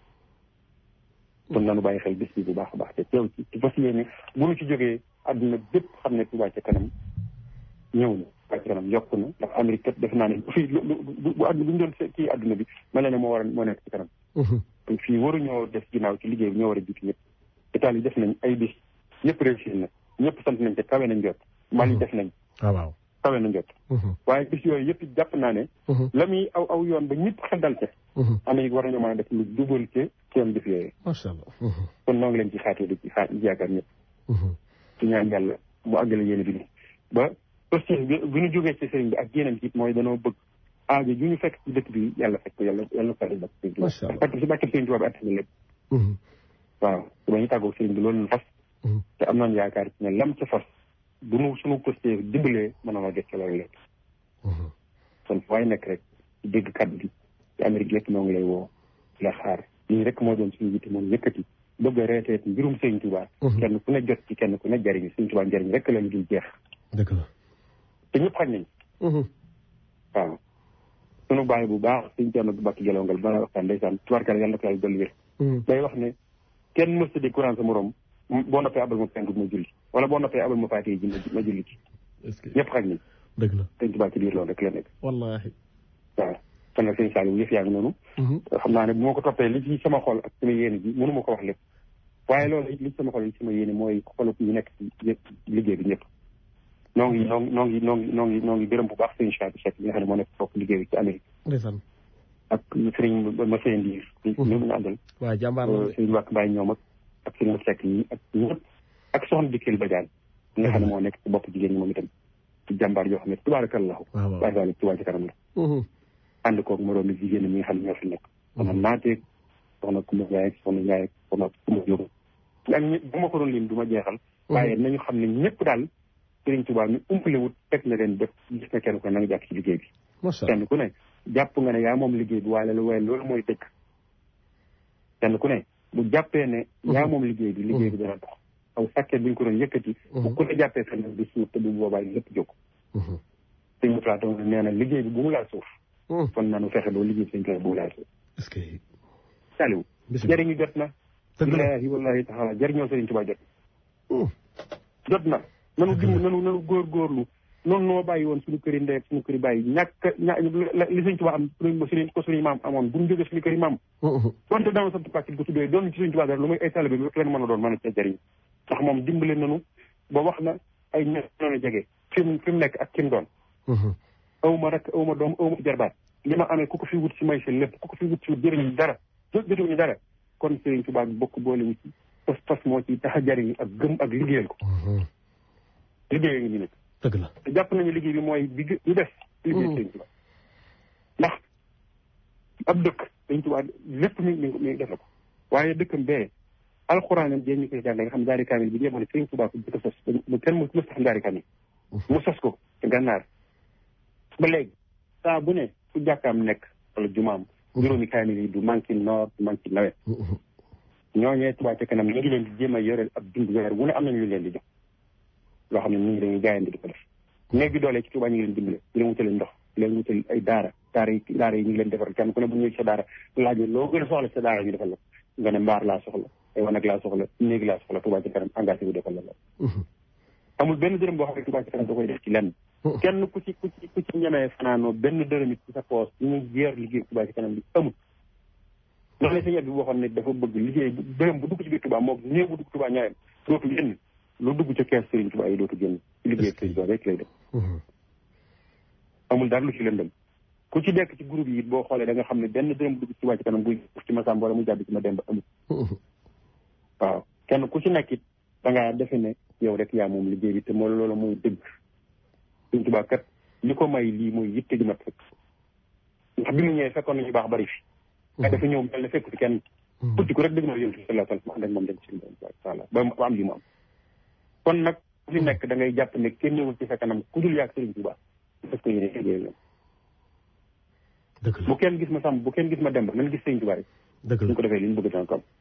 kon nanu bàyyi xel bis bi bu baax a baax te teew ci fas yéene bu ñu ci jógee àdduna bépp xam ne Touba Ca Kanam ñëw na Touba Ca Kanam yokku na ndax Amérique kat def naa ne fii bu àdduna bu ñu doon kii àdduna bi mel na ne moo nekk ci kanam kon fii waruñoo def ginnaaw ci liggéey bi ñoo war a jiitu ñëpp état yi def nañ ay bis ñëpp réussir na ñëpp sant nañ te kawe nañ jot Mali def nañ waaw kawe nañ jot waaye bis yooyu yëpp jàpp naa ne la muy aw yoon ba ñëpp xel dal ca Amérique war nañoo mën a def lu jubal ci seen bis yooyu macha allah kon noo ngi leen ci xaatee di ci yaakaar ñëpp ci ñaan yàlla mu àggale yéen bi ba aussi bi ñu jógee ci sëriñ bi ak yeneen ci mooy danoo bëgg aajo ju ñu fekk ci dëkk bi yàlla fekk ko yàlla fekk bak sëriñ bi parce que si bàkkee sëriñ Tuubaa bi attana lépp waaw su ma ñu tàggoog sëriñ bi loolu fas te am nañu yaakaar ci ne lam ca fas bu nu suñu posté dimbalee mën na ma gëstu loolu lépp kon waaye nekk rek ci dégg kàddu gi ci Amérique lépp noo ngi lay woo la xaar lii rek moo doon suñu yitte moom yëkkati bëgg a reeteet mbirum sëriñ Tuubaa kenn ku ne jot ci kenn ku ne jariñu sëriñ Tuubaa njariñ rek la ñu dul jeex dëgg la te ñëpp xañ nañ waaw sunu bàyyi bu baax suñu Cerno bu Mbàkke Gelongal bala waxtaan ndeysaan tubaarkalla yàlla na ko yàlla dolli wér day wax ne kenn mës a di courant sa morom boo noppee abal ma penku ma julli wala boo noppee abal ma faatee ji ma julli ci ñëpp xañ nañ dëgg la sëñ Tuubaa ci biir loolu rek la nekk wallaahi waaw kon nag sëñ Saliou yëf yaa ngi noonu xam naa ne bu ma ko toppee li ci sama xol ak sama yéene ji mënu ma ko wax lépp waaye loolu li ci sama xol li ci sama yéene mooy xolu ñu nekk ci liggéey bi ñëpp noo ngi gërëm bu baax sëñ Cheikh bi nga xam ne moo nekk foofu liggéey bi ci Amérique ndeysaan ak sëriñ Massé Ndiir ñu ñu àndal waaw jàmbaar la sëriñ Wàkk Mbaye ñoom ak sëriñ Massé yi ak ñëpp ak soxna Dikel Badiane nga xam ne moo nekk ci bopp jigéen ñi moom itam ci jàmbaar yoo xam ne tubaarakallahu waaye daal Touba Ca Kanam la ànd koog moroomi jigéen ñi nga xam ne ñoo fi nekk soxna Naateeg soxna Kumba Ndiaye ak soxna Ndiaye ak soxna Kumba Jóob ak ñëpp bu ma ko doon lim du ma jeexal waaye nañu xam ne ñëpp daal Sëriñ Tuubaa ñu umpale wut teg na leen def gis na kenn ko na nga jàpp ci liggéey bi kenn ku ne jàpp nga ne yaa moom liggéey bi waaye loolu mooy dëkk kenn ku ne bu jàppee ne yaa moom liggéey bi dana dox aw sàkkee buñ ko doon yëkkati bu ku ne jàppee fenn du suuf te bu boobaa lépp jóg sëñ mu plateau nee na liggéey bi bu mu laal suuf kon nanu fexe doo liggéey sëñ Tuubaa bu mu laal suuf est-ce que Saliou jëriñu jot na billaahi wallaahi taala jëriñoo Sëriñ Tuubaa jot na nanu góorgóorlu noonu noo bàyyi woon suñu kër yi ndey suñu kër yi bàyyi li Sëñ Tuubaa am ko suñu maam amoon bu ñu jógee suñu kër yi maam donte dama sant pàcc bu tuddee doon ci Sëñ Tuubaa dara lu muy ay talibé bi rek leen mën a doon mën a ca jëriñ ndax moom dimbale nanu ba wax na ay ña noonu a jege fi mu nekk ak ki mu doon awma rek awma doom awma jarbaat li ma amee ku ko fi wut si may si lépp ku ko fi wut si jëriñu dara jotuñu dara kon Sëñ Tuubaa bokk boole wu ci pas moo ci tax a jëriñ ak gëm ak liggéeyal ko liggéey ngi ñu nekk dëgg la te jàpp nañu liggéey bi mooy bi ñu def liggéey Sëñ Tuubaa ndax ab dëkk Sëñ Tuubaa lépp mi def na ko waaye dëkkam bee alxuraanam jee ñu koy jàng nga xam daari kaamil bi jéemoon Sëñ Tuubaa ko jëkk sos mu kenn mos tax daari kaamil mu sos ko te gànnaar ba léegi saa bu ne fu jàkkaam nekk wala jumaam juróomi kaamil yi du manqué noor du manqué nawet ñooñee Touba ca kanam ñu ngi leen di jéem a yoreel ab dund weer wu ne am nañu lu leen di jox loo xam ne ñu ngi dañuy jaayante di ko def néeg bi doole ci Touba ñu ngi leen dimbale di leen wutale ndox di leen wutale ay daara yi ñu ngi leen defar kenn ku ne bu ñëwee sa daara laaj loo gën a soxla sa daara ñu defal la nga ne mbaar laa soxla ay wanag laa soxla néeg laa soxla Touba ca kanam engagé bu defal la amul benn dërëm boo xam ne Touba ca kanam da koy def ci lenn kenn ku ci ñemee fanaanoo benn dërëm it ci sa poos ñu ngi jeer liggéey Touba ca kanam bi amul loolu la sëñ bi waxoon ne dafa bëgg liggéey dërëm bu dugg ci biir Touba moom néew bu dugg Touba ñaareel dootu génn lu dugg ca kees Serigne Touba yi dootu génn ci liggéey Serigne Touba rek lay def amul dara lu ci lëndëm ku ci nekk ci groupe yi boo xoolee da nga xam ne benn dërëm bu dugg ci Touba ca kanam buy ci ma Samba wala mu jàdd ci ma Demba amul waaw kenn ku ci nekk it da ngaa defe ne yow rek yaa moom liggéey bi te moo loolu mooy dëgg Serigne Touba kat li ko may lii mooy yitte gi mat fekk ndax bi mu ñëwee fekkoon nañu baax bari fi nga dafa ñëw mel ne fekk fi kenn tuuti ko rek dëgg ma yontu sallallahu alayhi wa sallam ànd ak moom dem ci taala ba am li mu am kon nag ku fi nekk da ngay jàpp ne kenn ñëwul ci sa kanam ku dul yaag Serigne Touba parce que yéene liggéey ñoom bu kenn gis ma sàmm bu kenn gis ma demb nañ gis Serigne Touba rek ñu ko defee li ñu bëgg dana ko am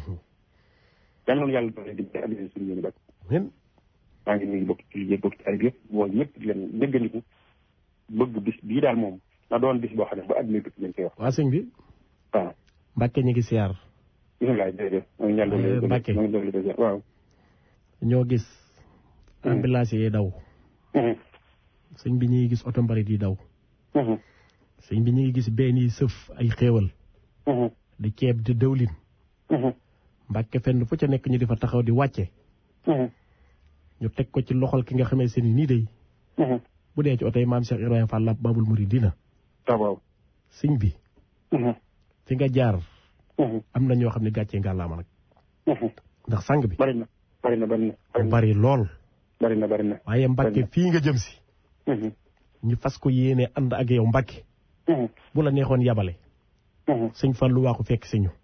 yal noonu yàlla doole di addina suñu yéene bak maa ngi nuyu bokk ci liggéey bokk ci arab yëpp woo ñëpp di leen déggandiku bëgg bis bii daal moom na doon bis boo xam ne ba adduna tukki lañ koy wax waa sëñ bi waaw Mbàkke ñu ngi siyaar bisimilah jërëjëf Mbàkke waaw ñoo gis ambulance yi daw sëñ bi ñu ngi gis oto mbarit yi daw sëñ bi ñu ngi gis benn yi sëf ay xéewal di ceeb di dëwlin Mbàkke fenn fu ca nekk ñu di fa taxaw di wàcce ñu teg ko ci loxol ki nga xamee seen nii day bu dee ci oto yi maam Cheikh Ibrahima Fall la Babul Muridina waaw sëñ bi fi nga jaar am na ñoo xam ne gàccee nga laama nag ndax sang bi bari lool waaye Mbàkke fii nga jëm si ñu fas ko yéene ànd ak yow Mbàkke bu la neexoon yabale sëñ Fallu waa ko fekk si ñu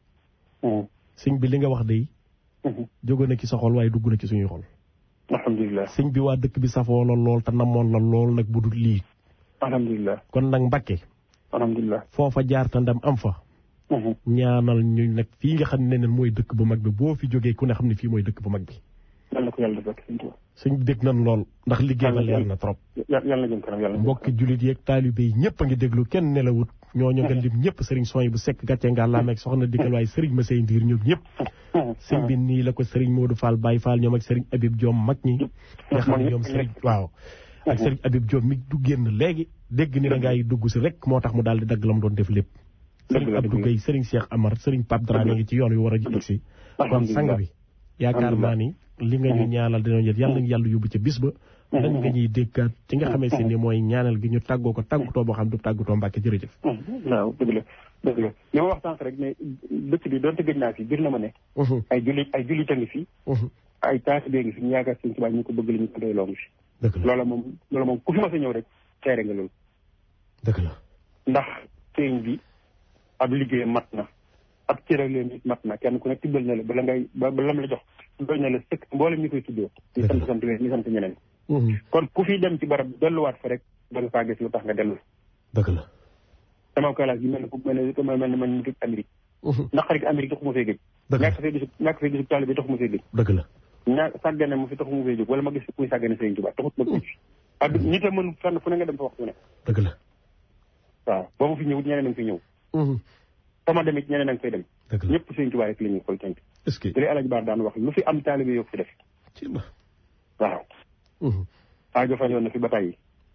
sëñ bi li nga wax day jóge na ci sa xol waaye dugg na ci suñuy xol alhamdulilah sëñ bi waa dëkk bi safoo la lool te namoon la lool nag bu dul lii alhamdulilah kon nag Mbàkke alhamdulilah foofa jaar te ndam am fa ñaanal ñu nag fii nga xam ne mooy dëkk bu mag bi boo fi jógee ku ne xam ne fii mooy dëkk bu mag bi yàlla ko yàlla def sëñ bi dégg nañ lool ndax liggéey ba leer na trop yàlla jëm kanam yàlla mbokki jullit yeeg taalibe yi ñëpp a ngi déglu kenn nelawut ñooñu nga lim ñëpp sëriñ Soy bu sekk gàcce nga laa meeg soxna dikkal waaye sëriñ ma say ndiir ñoom ñëpp sëñ bi nii la ko sëriñ Modou Fall Baye Fall ñoom ak sëriñ Habib Diom mag ñi nga xam ne ñoom sëriñ waaw ak sëriñ Habib Diom mi du génn léegi dégg ni da ngay dugg si rek moo tax mu daal di dagg la mu doon def lépp sëriñ Abdou Gueye sëriñ Cheikh Amar sëriñ Pape Dramé ngi ci yoon wi war a jig si kon sang bi yaakaar naa ni li nga ñu ñaanal dinañ jël yàlla nañu yàlla yóbbu ca bis ba lan nga ñuy déggaat ci nga xamee si ni mooy ñaanal gi ñu tàggoo ko tàggatoo boo xam du tàggatoo Mbàkke jërëjëf waaw dëgg la li ma wax sànq rek ne dëkk bi doonte gëj naa fi bir na ma ne ay jullit a ngi fi ay taalibe ngi fi ñu yaakaar Sëñ Tuubaa ñu ko bëgg la ñu ko doy loo ngi fi loola moom ku fi ma sa ñëw rek teere nga loolu dëgg la ndax sëñ bi ab liggéey mat na ab cëraleen it mat na kenn ku ne tibbal na la bala ngay ba lam la jox doy na la sëkk mboolem ñu koy tuddoo ñu sant ñeneen kon ku fi dem ci barab delluwaat fa rek da nga faa gis lu tax nga dellu dëgg la sama kalaas gi mel ne man ñu gëj Amérique naqarik Amérique taxu ma fee gëj ñàkk fee gisub taalibe taxu ma fee gëj dëgg la sàggane mu fi taxu ma fee jóg wala ma gis kuy sàggane Sëriñ Tuubaa taxut ma gëj fi ak nit a mën fenn fu ne nga dem fa waxtu ne dëgg la waaw boo ma fi ñëwut ñeneen a ngi fi ñëw sama demit ñeneen a ngi fay dem ñëpp Sëriñ Tuubaa rek la ñuy xool tënk li Alaaji Baar daan wax lu fi am taalibe yoo fi def waaw aajo fan yoon na fi ba tàyyi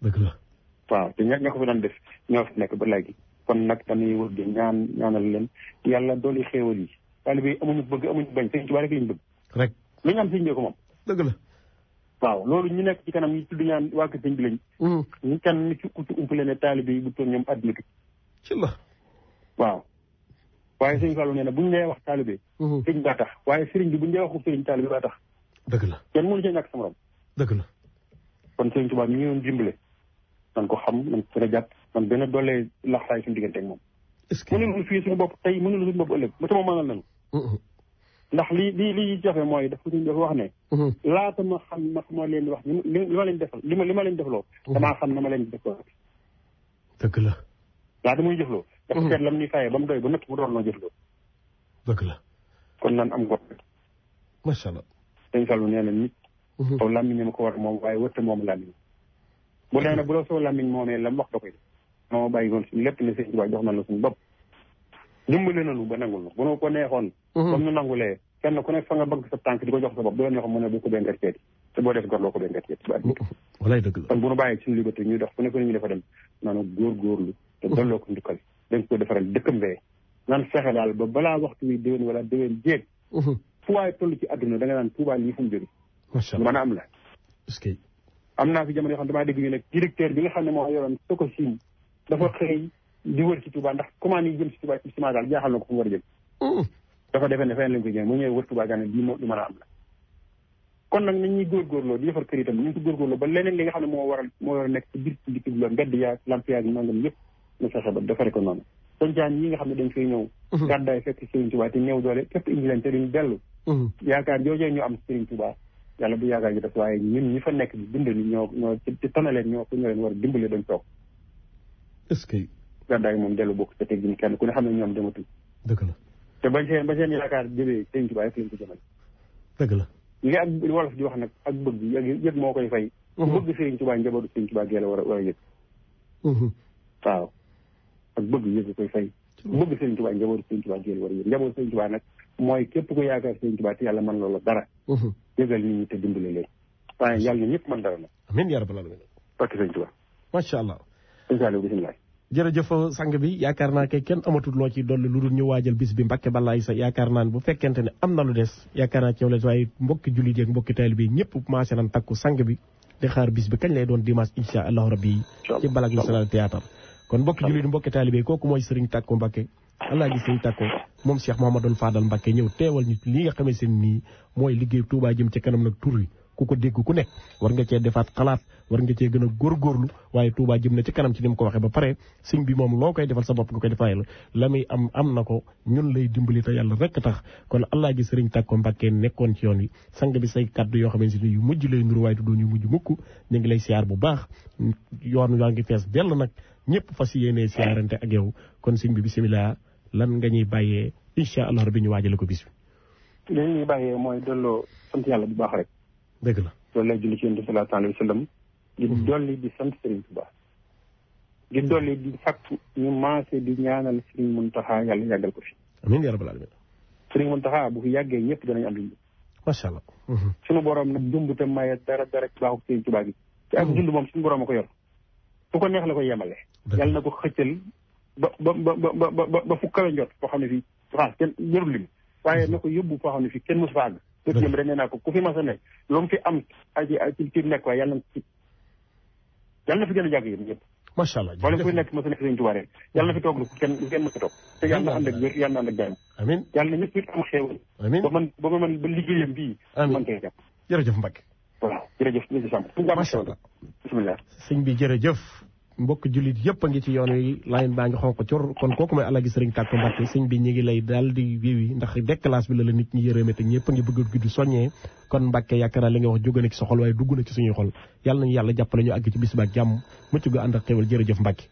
dëgg la waaw te ña ko fi doon def ñoo fi nekk ba léegi kon nag dañuy wër di ñaanal leen yàlla dooli xéewal yi taalibe yi amuñu bëgg amuñu bañ sëñ Tuubaa rek lañu bëgg rek lu ñu am sëñ bi ko moom dëgg la waaw loolu ñu nekk ci kanam ñu tudd ñaan waa kër sëñ bi lañ ñu kenn ni ci utu umpale ne taalibe yi bu toon ñoom àdduna ki ci la waaw waaye sëñ Fallou nee na bu ñu lay wax taalibe sëñ baa tax waaye sëriñ bi bu ñu lay waxu sëriñ taalibe baa tax dëgg la kenn mënu cee ñàkk sa morom dëgg la kon sëñ Tuubaa mi ñu doon dimbale man ko xam man ko gën a jàpp man benn doolee laxsaay suñu diggante ak moom mënul fii suñu bopp tey mënul suñu bopp ëllëg ba tama mënal nañu ndax li jafe mooy dafa wax ne laata ma xam ma leen di wax li ma leen defal li ma leen defloo damaa xam na ma leen defloo dëgg la laata muy jëfloo dafa seet lam ni fayee ba mu doy ba nëpp mu doon noo jëfloo dëgg la kon nan am gox macha allah sëñ Fallou nee na nit aw làmmiñ ma ko war moom waaye wërta moom làmmiñ bu dee nag bu la soo làmmiñ moomee lam wax da koy moo bàyyi woon suñu lépp ne sëñ Tuubaa jox na la suñu bopp dimbale nañu ba nangul na bu nu ko neexoon comme nu nangulee kenn ku nekk fa nga bëgg sa tànk di ko jox sa bopp bu la neexoon mu ne bu ko bengat seeti te boo def gor loo ko bengat seeti ba addu walaay dëgg la kon bu nu bàyyi suñu liberté ñuy dox fu nekk ñu dafa dem naanu góorgóorlu te dolloo ko ndukkal dañ ko defaral dëkkam bee nan fexe daal ba balaa waxtu wi déwén wala déwén jéeg fu waay toll ci àdduna da nga naan Tuubaa lii fu mu jóge mën a am la est-ce que am naa fi jamono yoo xam damaa dégg ñu ne directeur bi nga xam ne moo yoroon soko siin dafa xëy di wër ci Touba ndax commande yi jëm ci Touba ci ciment daal jaaxal na ko fu mu war a jëm dafa defee ne feneen lañ koy jëm mu ñëwee wër Touba gane lii moo lu mën a am la kon nag nañ ñuy góorgóorloo di defar kër itam ñu ngi ko góorgóorloo ba leneen li nga xam ne moo war a nekk ci biir dikk bi la mbedd yaag lamp yaag nangam yëpp na fexe ba defare ko noonu sancaan yi nga xam ne dañ fay ñëw gàddaay fekk Serigne Touba te ñëw doole képp indi leen te duñ dellu yaakaar joojee ñu am Serigne Touba yàlla bu yaakaar ji def waaye ñun ñi fa nekk di dimbali ñoo ci tanaleen ñoo leen war a dimbali dañ toog est-ce que gàddaay moom dellu bokk te teggin kenn ku ne xam ne ñoom dematul dëgg la te ba seen yaakaar jëbee Serigne Touba rek lañ ko jëmal dëgg la li ak wolof di wax nag ak bëgg yëg moo koy fay ku bëgg Serigne Touba njabootu Serigne Touba gee la war a yëg waaw ak bëgg yëg koy fay ku bëgg Serigne Touba njabootu Serigne Touba gee la war a yëg njabootu Serigne Touba nag mooy képp ku yaakaar Serigne Touba te yàlla mën loola dara yëgal nit ñi te dimbali leen waaye yàlla na ñëpp mën dara nag amiin yaa rabbal aalamiin barke Serigne Touba macha allah sëñ Saliou bisimilah jërëjëf sang bi yaakaar naa kay kenn amatul loo ci dolli lu dul ñu waajal bis bi Mbàkke Balaay sa yaakaar naa ne bu fekkente ne am na lu des yaakaar naa ci yow la waaye mbokki jullit yeeg mbokki taalibe bi ñëpp commencé nañ takku sang bi di xaar bis bi kañ lay doon dimanche insha allahu rabbi ci Balak National Théâtre kon mbokki jullit mbokki taalibe bi kooku mooy Serigne Tako Mbàkke Allah gi Serigne Tako moom Cheikh Mouhamadoul Fadal Mbàkke ñëw teewal ñu li nga xamee seen nii mooy liggéey Touba jëm ci kanam nag tur wi ku ko dégg ku nekk war nga cee defaat xalaat war nga cee gën a góorgóorlu waaye Touba jëm na ci kanam ci ni mu ko waxee ba pare sëñ bi moom loo koy defal sa bopp nga koy defal la muy am na ko ñun lay dimbali te yàlla rek tax kon Allah gi Serigne Tako Mbàkke nekkoon ci yoon wi sang bi say kaddu yoo xamante ni yu mujj lay nuru waaye du doon yu mujj mukk ñu ngi lay siyaar bu baax yoon yaa ngi fees dell nag ñëpp fas yéenee siyaarante ak yow kon sëñ bi bisimilah lan nga ñuy bàyyee incha allah rabbi ñu waajale ko bis bi. li ñuy bàyyee mooy delloo sant yàlla bu baax rek. dëgg la loolu lay julli ci yonent bi sallallahu alayhi wa sallam. di dolli di sant Serigne Touba. di dolli di fakk ñu maase di ñaanal Serigne Mountakha yàlla yàggal ko fi. amiin yaa rabbal aalamiin. Serigne Mountakha bu fi yàggee ñëpp danañ am dund. macha allah. suñu borom nag dund te maye dara ci baaxu Serigne Touba gi. te ak dund moom suñu borom a ko yor. fu ko neex la koy yemale. yàlla na ko xëccal ba fu kawe njot foo xam ne fii xaas kenn jërul lim waaye na ko yóbbu foo xam ne fii kenn mosu fa àgg dëgg jëm rek nee naa ko ku fi mas a nekk lu mu fi am ci nekk waaye yàlla na fi gën a jàgg yéen ñëpp macha allah wala kuy nekk mas a nekk Sëriñ Tuubaa rek yàlla na fi toog lu kenn mës a toog te yàlla na ànd ak wér yàlla na ànd ak jàmm amiin yàlla na ñëpp it am xéewal amiin ba man ba liggéeyam bii man koy jàpp jërëjëf Mbacke waaw jërëjëf ñu si sàmm macha allah bismillah sëñ bi jërëjëf mbokk jullit yëpp a ngi ci yoon wi line baa ngi xonq cor kon kooku mooy Alaaji Serigne Tako Mbacke sëñ bi ñu ngi lay daal di wéewi ndax déclasse bi la nit ñi yërëme te ñëpp a ngi bëgg a gudd soññee kon Mbacke yaakaar naa li nga wax jóge na ci sa xol waaye dugg na ci suñuy xol yàlla nañu yàlla jàppale ñu àgg ci bis ba ak jàmm mucc gu ànd ak xéwal jërëjëf Mbacke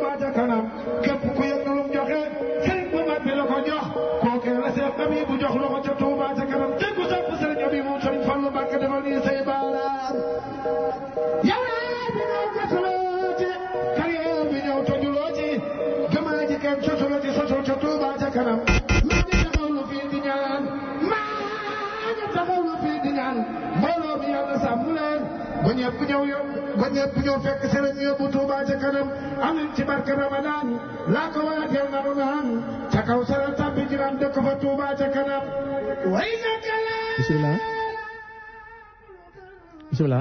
Touba ca kanam képp ku yëg lu mu joxe sëriñ bu mag bi la ko jox kooku la Seex Abi bu jox loxo ca Touba ca kanam te ku sopp sëriñ Abi moom sëriñ Fallu Mbàkke defal nii say baaraam yow bi ñëw jotuloo ci carrière bi ñëw tojuloo ci jumaa ji kenn sotuloo ci sotul ca Touba ca kanam maa ngi taxaw lu fii di ñaan mbooloo mi yàlla sàmm leen ba ñëpp ñëw fekk sëriñ yóbbu Touba ca kanam amiin ci barke Ramadan laa ko waateel naru naan ca kaw sara tabbi jiram dëkk fa Touba ca kanam way naka la bismillah bismillah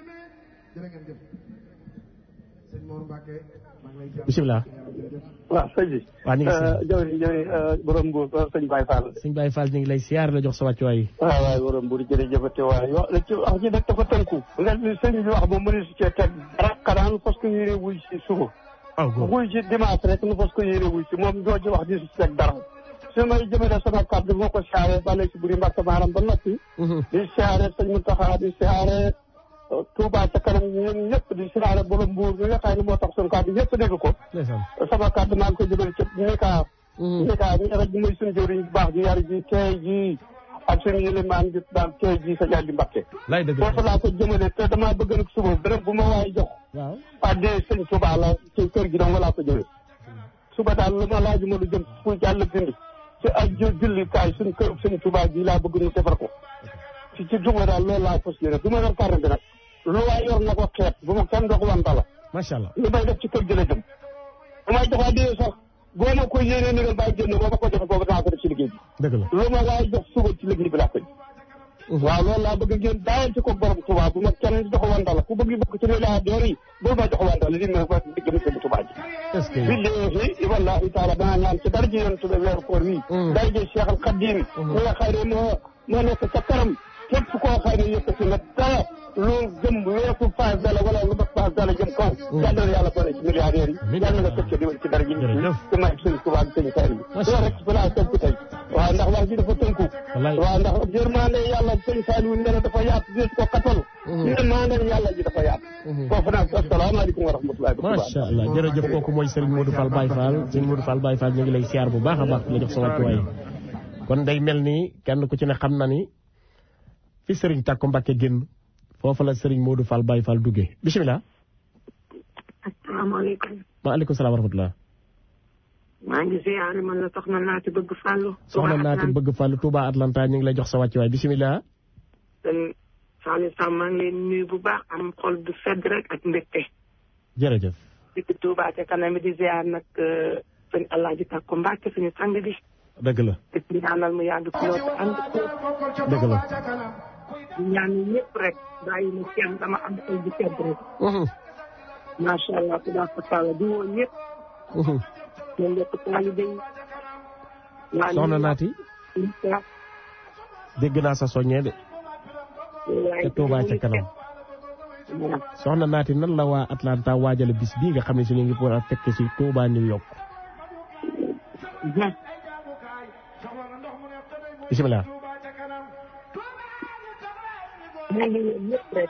bismillah waaw sëñ bi. waaw ñu ngi jërëjëf borom Mbour sëñ Baye Fall. sëñ Baye Fall ñu ngi lay siyaar la jox sa wàccuwaay. waaw waay borom Mbour jërëjëfate waay wax ji nag dafa tënku. nga sëñ bi wax moom mënees cee teg dara kanaan parce que yéene wuy si suba. wuy si dimanche rek nu parce que yéene wuy si moom doo ci wax di si teg dara. su may jëmale sama kàddu moo ko siyaare bale si buri Mbàkke maaram ba noppi. di siyaare sëñ Mountakha di siyaare Touba ca kanam ñun ñëpp di siyaare borom Mbour bi nga xam ne moo tax suñu kàddu ñëpp dégg ko. sama kàddu maa ngi ko jëmale ci Nika. Nika ñu rek mooy suñu jëwriñ bu baax ji yar ji tey ji ak suñu yëlimaan ji daal tey ji sa jaay di Mbàkke. foofu laa ko jëmale te damaa bëgg nag suba dërëm bu ma waay jox. waaw addee sëñ Touba la ci kër gi dong laa ko jëlee. suba daal lu ma laaju ma lu jëm fu jàll bind ci ak jullikaay suñu kër sëñ Touba ji laa bëgg ñu defar ko. ci dugub daal loolu laa fas yéene du ma yor carte bi nag. lu waay yor na ko xeet bu ma kenn dox wanta la. macha allah li may def ci kër gi la jëm. bu may jox addiya sax boo ma ko yéenee ni nga bàyyi génn boo ma ko joxe boobu dinaa ko def ci liggéey bi. dëgg la lu ma waay jox suba ci liggéey bi laa koy. waaw loolu laa bëgg ngeen daawal ci ko borom Touba bu ma kenn jox wanta la ku bëgg bokk ci laa door yi bul ma jox wanta la li ma ko diggam sëñ Touba ji. est-ce que billahi wallahi taala danaa ñaan ci dara ji yoon tuddee weeru koor wi. dara ji Cheikh al Khadim. ñi nga xëy ne moo nekk ca kanam képp koo xëy ne yëkkati na dara loolu jëm weesu phase dala wala lu mat phase dala jëm kaw. yàlla na yàlla boole ci milliardaires yi. yàlla na sëcc di ci dara ji nit ñi. ci may sëñ Touba ak sëñ Saliou. loolu rek ci laa tënku tey. waaw ndax wax ji dafa tënku. waaw ndax yërmande yàlla sëñ Saliou nee na dafa yaatu di ko katal. yërmande yàlla ji dafa yaatu. foofu nag asalaamaaleykum wa rahmatulah. macha allah jërëjëf kooku mooy Serigne Modou Fall Baye Fall Serigne Modou Fall Baye Fall ñu ngi lay siyaar bu baax a baax la jox sa wàccuwaay kon day mel ni kenn ku ci ne xam na ni fi Serigne Tako Mbacke génn foofu la Serigne Modou Fall Baye Fall duggee bisimilah. asalaamaaleykum. maaleykum salaam wa rahmatulah. maa ngi ziare man la soxna Naati bëgg Fallou. soxna Naati bëgg Fallou Touba Atlanta ñu ngi lay jox sa wàccuwaay bisimilah. sëñ Saliou Sam maa ngi leen nuyu bu baax am xol bu sedd rek ak mbégte. jërëjëf. di Touba ca kanam di ziar nag sëñ Alaaji Tako Mbacke suñu sang bi. dëgg la. di ñaanal mu yàgg fi loolu ànd ko. dëgg la. di ñaan ñëpp rek bàyyi na kenn dama am xol bu sedd rek. macha allah tabaaraka di woo ñëpp. ñoom ñëpp taalibe yi. soxna Naati. dégg naa sa soññee de. te Touba ca kanam. soxna Naati nan la waa Atlanta waajale bis bii nga xam ne si ñu ngi pour a fekk si Touba New York. bisimilah. maa ngi leen ñëpp rek.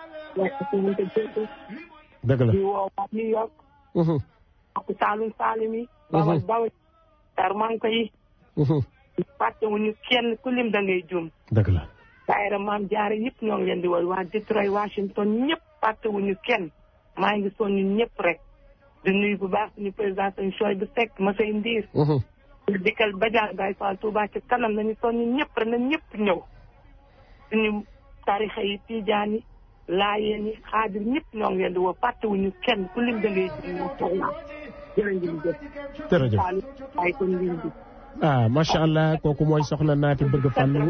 dëgg la. di woo waa New York. ak Saalum Saalum yi. Bawal Bawal. Darmanko yi. fàttewuñu kenn ku lim da ngay juum. dëgg la. daayira Maam Jaara ñëpp ñoo ngi leen di woy waa Detroit Washington ñëpp fàttewuñu kenn maa ngi soññu ñëpp rek di nuyu bu baax suñu président suñu choix bu Seck Masay Ndiir. ñu dikkal Badiane Baye Fall Touba ci kanam nañu soññu ñëpp rek na ñëpp ñëw suñu tarixa yi Tijaan yi Laayeen yi Xaadir ñëpp ñoo ngi leen di woo fàttewuñu kenn ku lim da ngay juum soxna jërëjëf. jërëjëf. ay kon ngeen di. ah macha allah kooku mooy soxna Naati bëgg Fallou.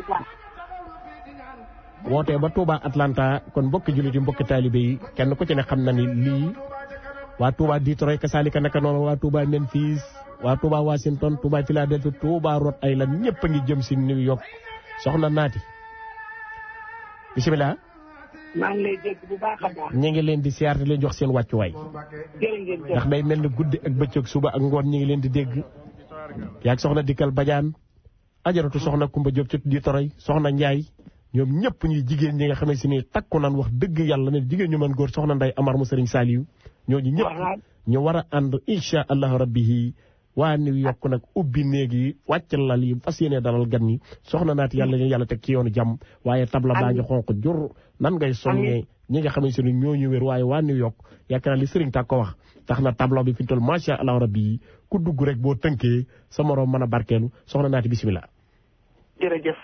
wootee ba Touba Atlanta kon mbokki jullit yi mbokki taalibe yi kenn ku ci ne xam na ni lii waa Touba Detroit kasaalika naka noonu waa Touba Memphis waa Touba Washington Touba Philadelphia Touba Rhode Island ñëpp a ngi jëm si New York soxna Naati bisimilah. maa ngi lay dégg bu baax a baax. ñu ngi leen di siyaar di leen jox seen wàccuwaay. ndax day mel ni guddi ak bëccëg suba ak ngoon ñu ngi leen di dégg. yaag soxna Dikkal Badiane ajaratu soxna Kumba Diop ci Detroit soxna Ndiaye. ñoom ñëpp ñuy jigéen ñi nga xam ne si ni takku naan wax dëgg yàlla ne jigéen ñu mën góor soxna Ndeye Amar mu Serigne Saliou ñooñu ñëpp ñu war a ànd incha allahu rabbi waa New York nag ubbi néeg yi wàcc lal yi fas yéene dalal gan ñi soxna naati yàlla ñu yàlla teg ci yoonu jàmm waaye tabla baa ngi xonq jur nan ngay soññee ñi nga xamante ne ñoo ñu wér waaye waa New York yaakaar naa li Serigne Tàkko wax tax na tableau bi fi ñu toll macha allah rabbi ku dugg rek boo tënkee sa morom mën a barkeelu soxna naati bisimilah. jërëjëf.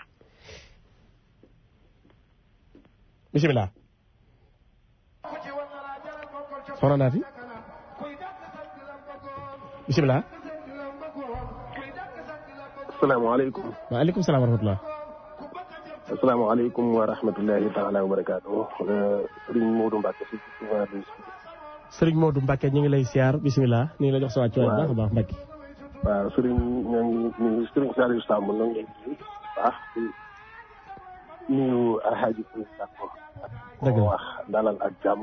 bisimilah. soxna naati bisimilah. asalaamaaleykum. waaleykum salaam wa rahmatulah. asalaamaaleykum wa rahmatullahi taala wa barakaatu. Serigne Modou Mbacke si Serigne Modou Mbacke ñu ngi lay siyaar bisimilah ñu ngi la jox sa wàccuwaay baax a baax Mbacke. waaw Serigne ñoo ngi Serigne Saliou Samb ñoo ngi leen di baax di nuyu Alhaji Serigne Sakko. dëgg la wax dalal ak jàmm.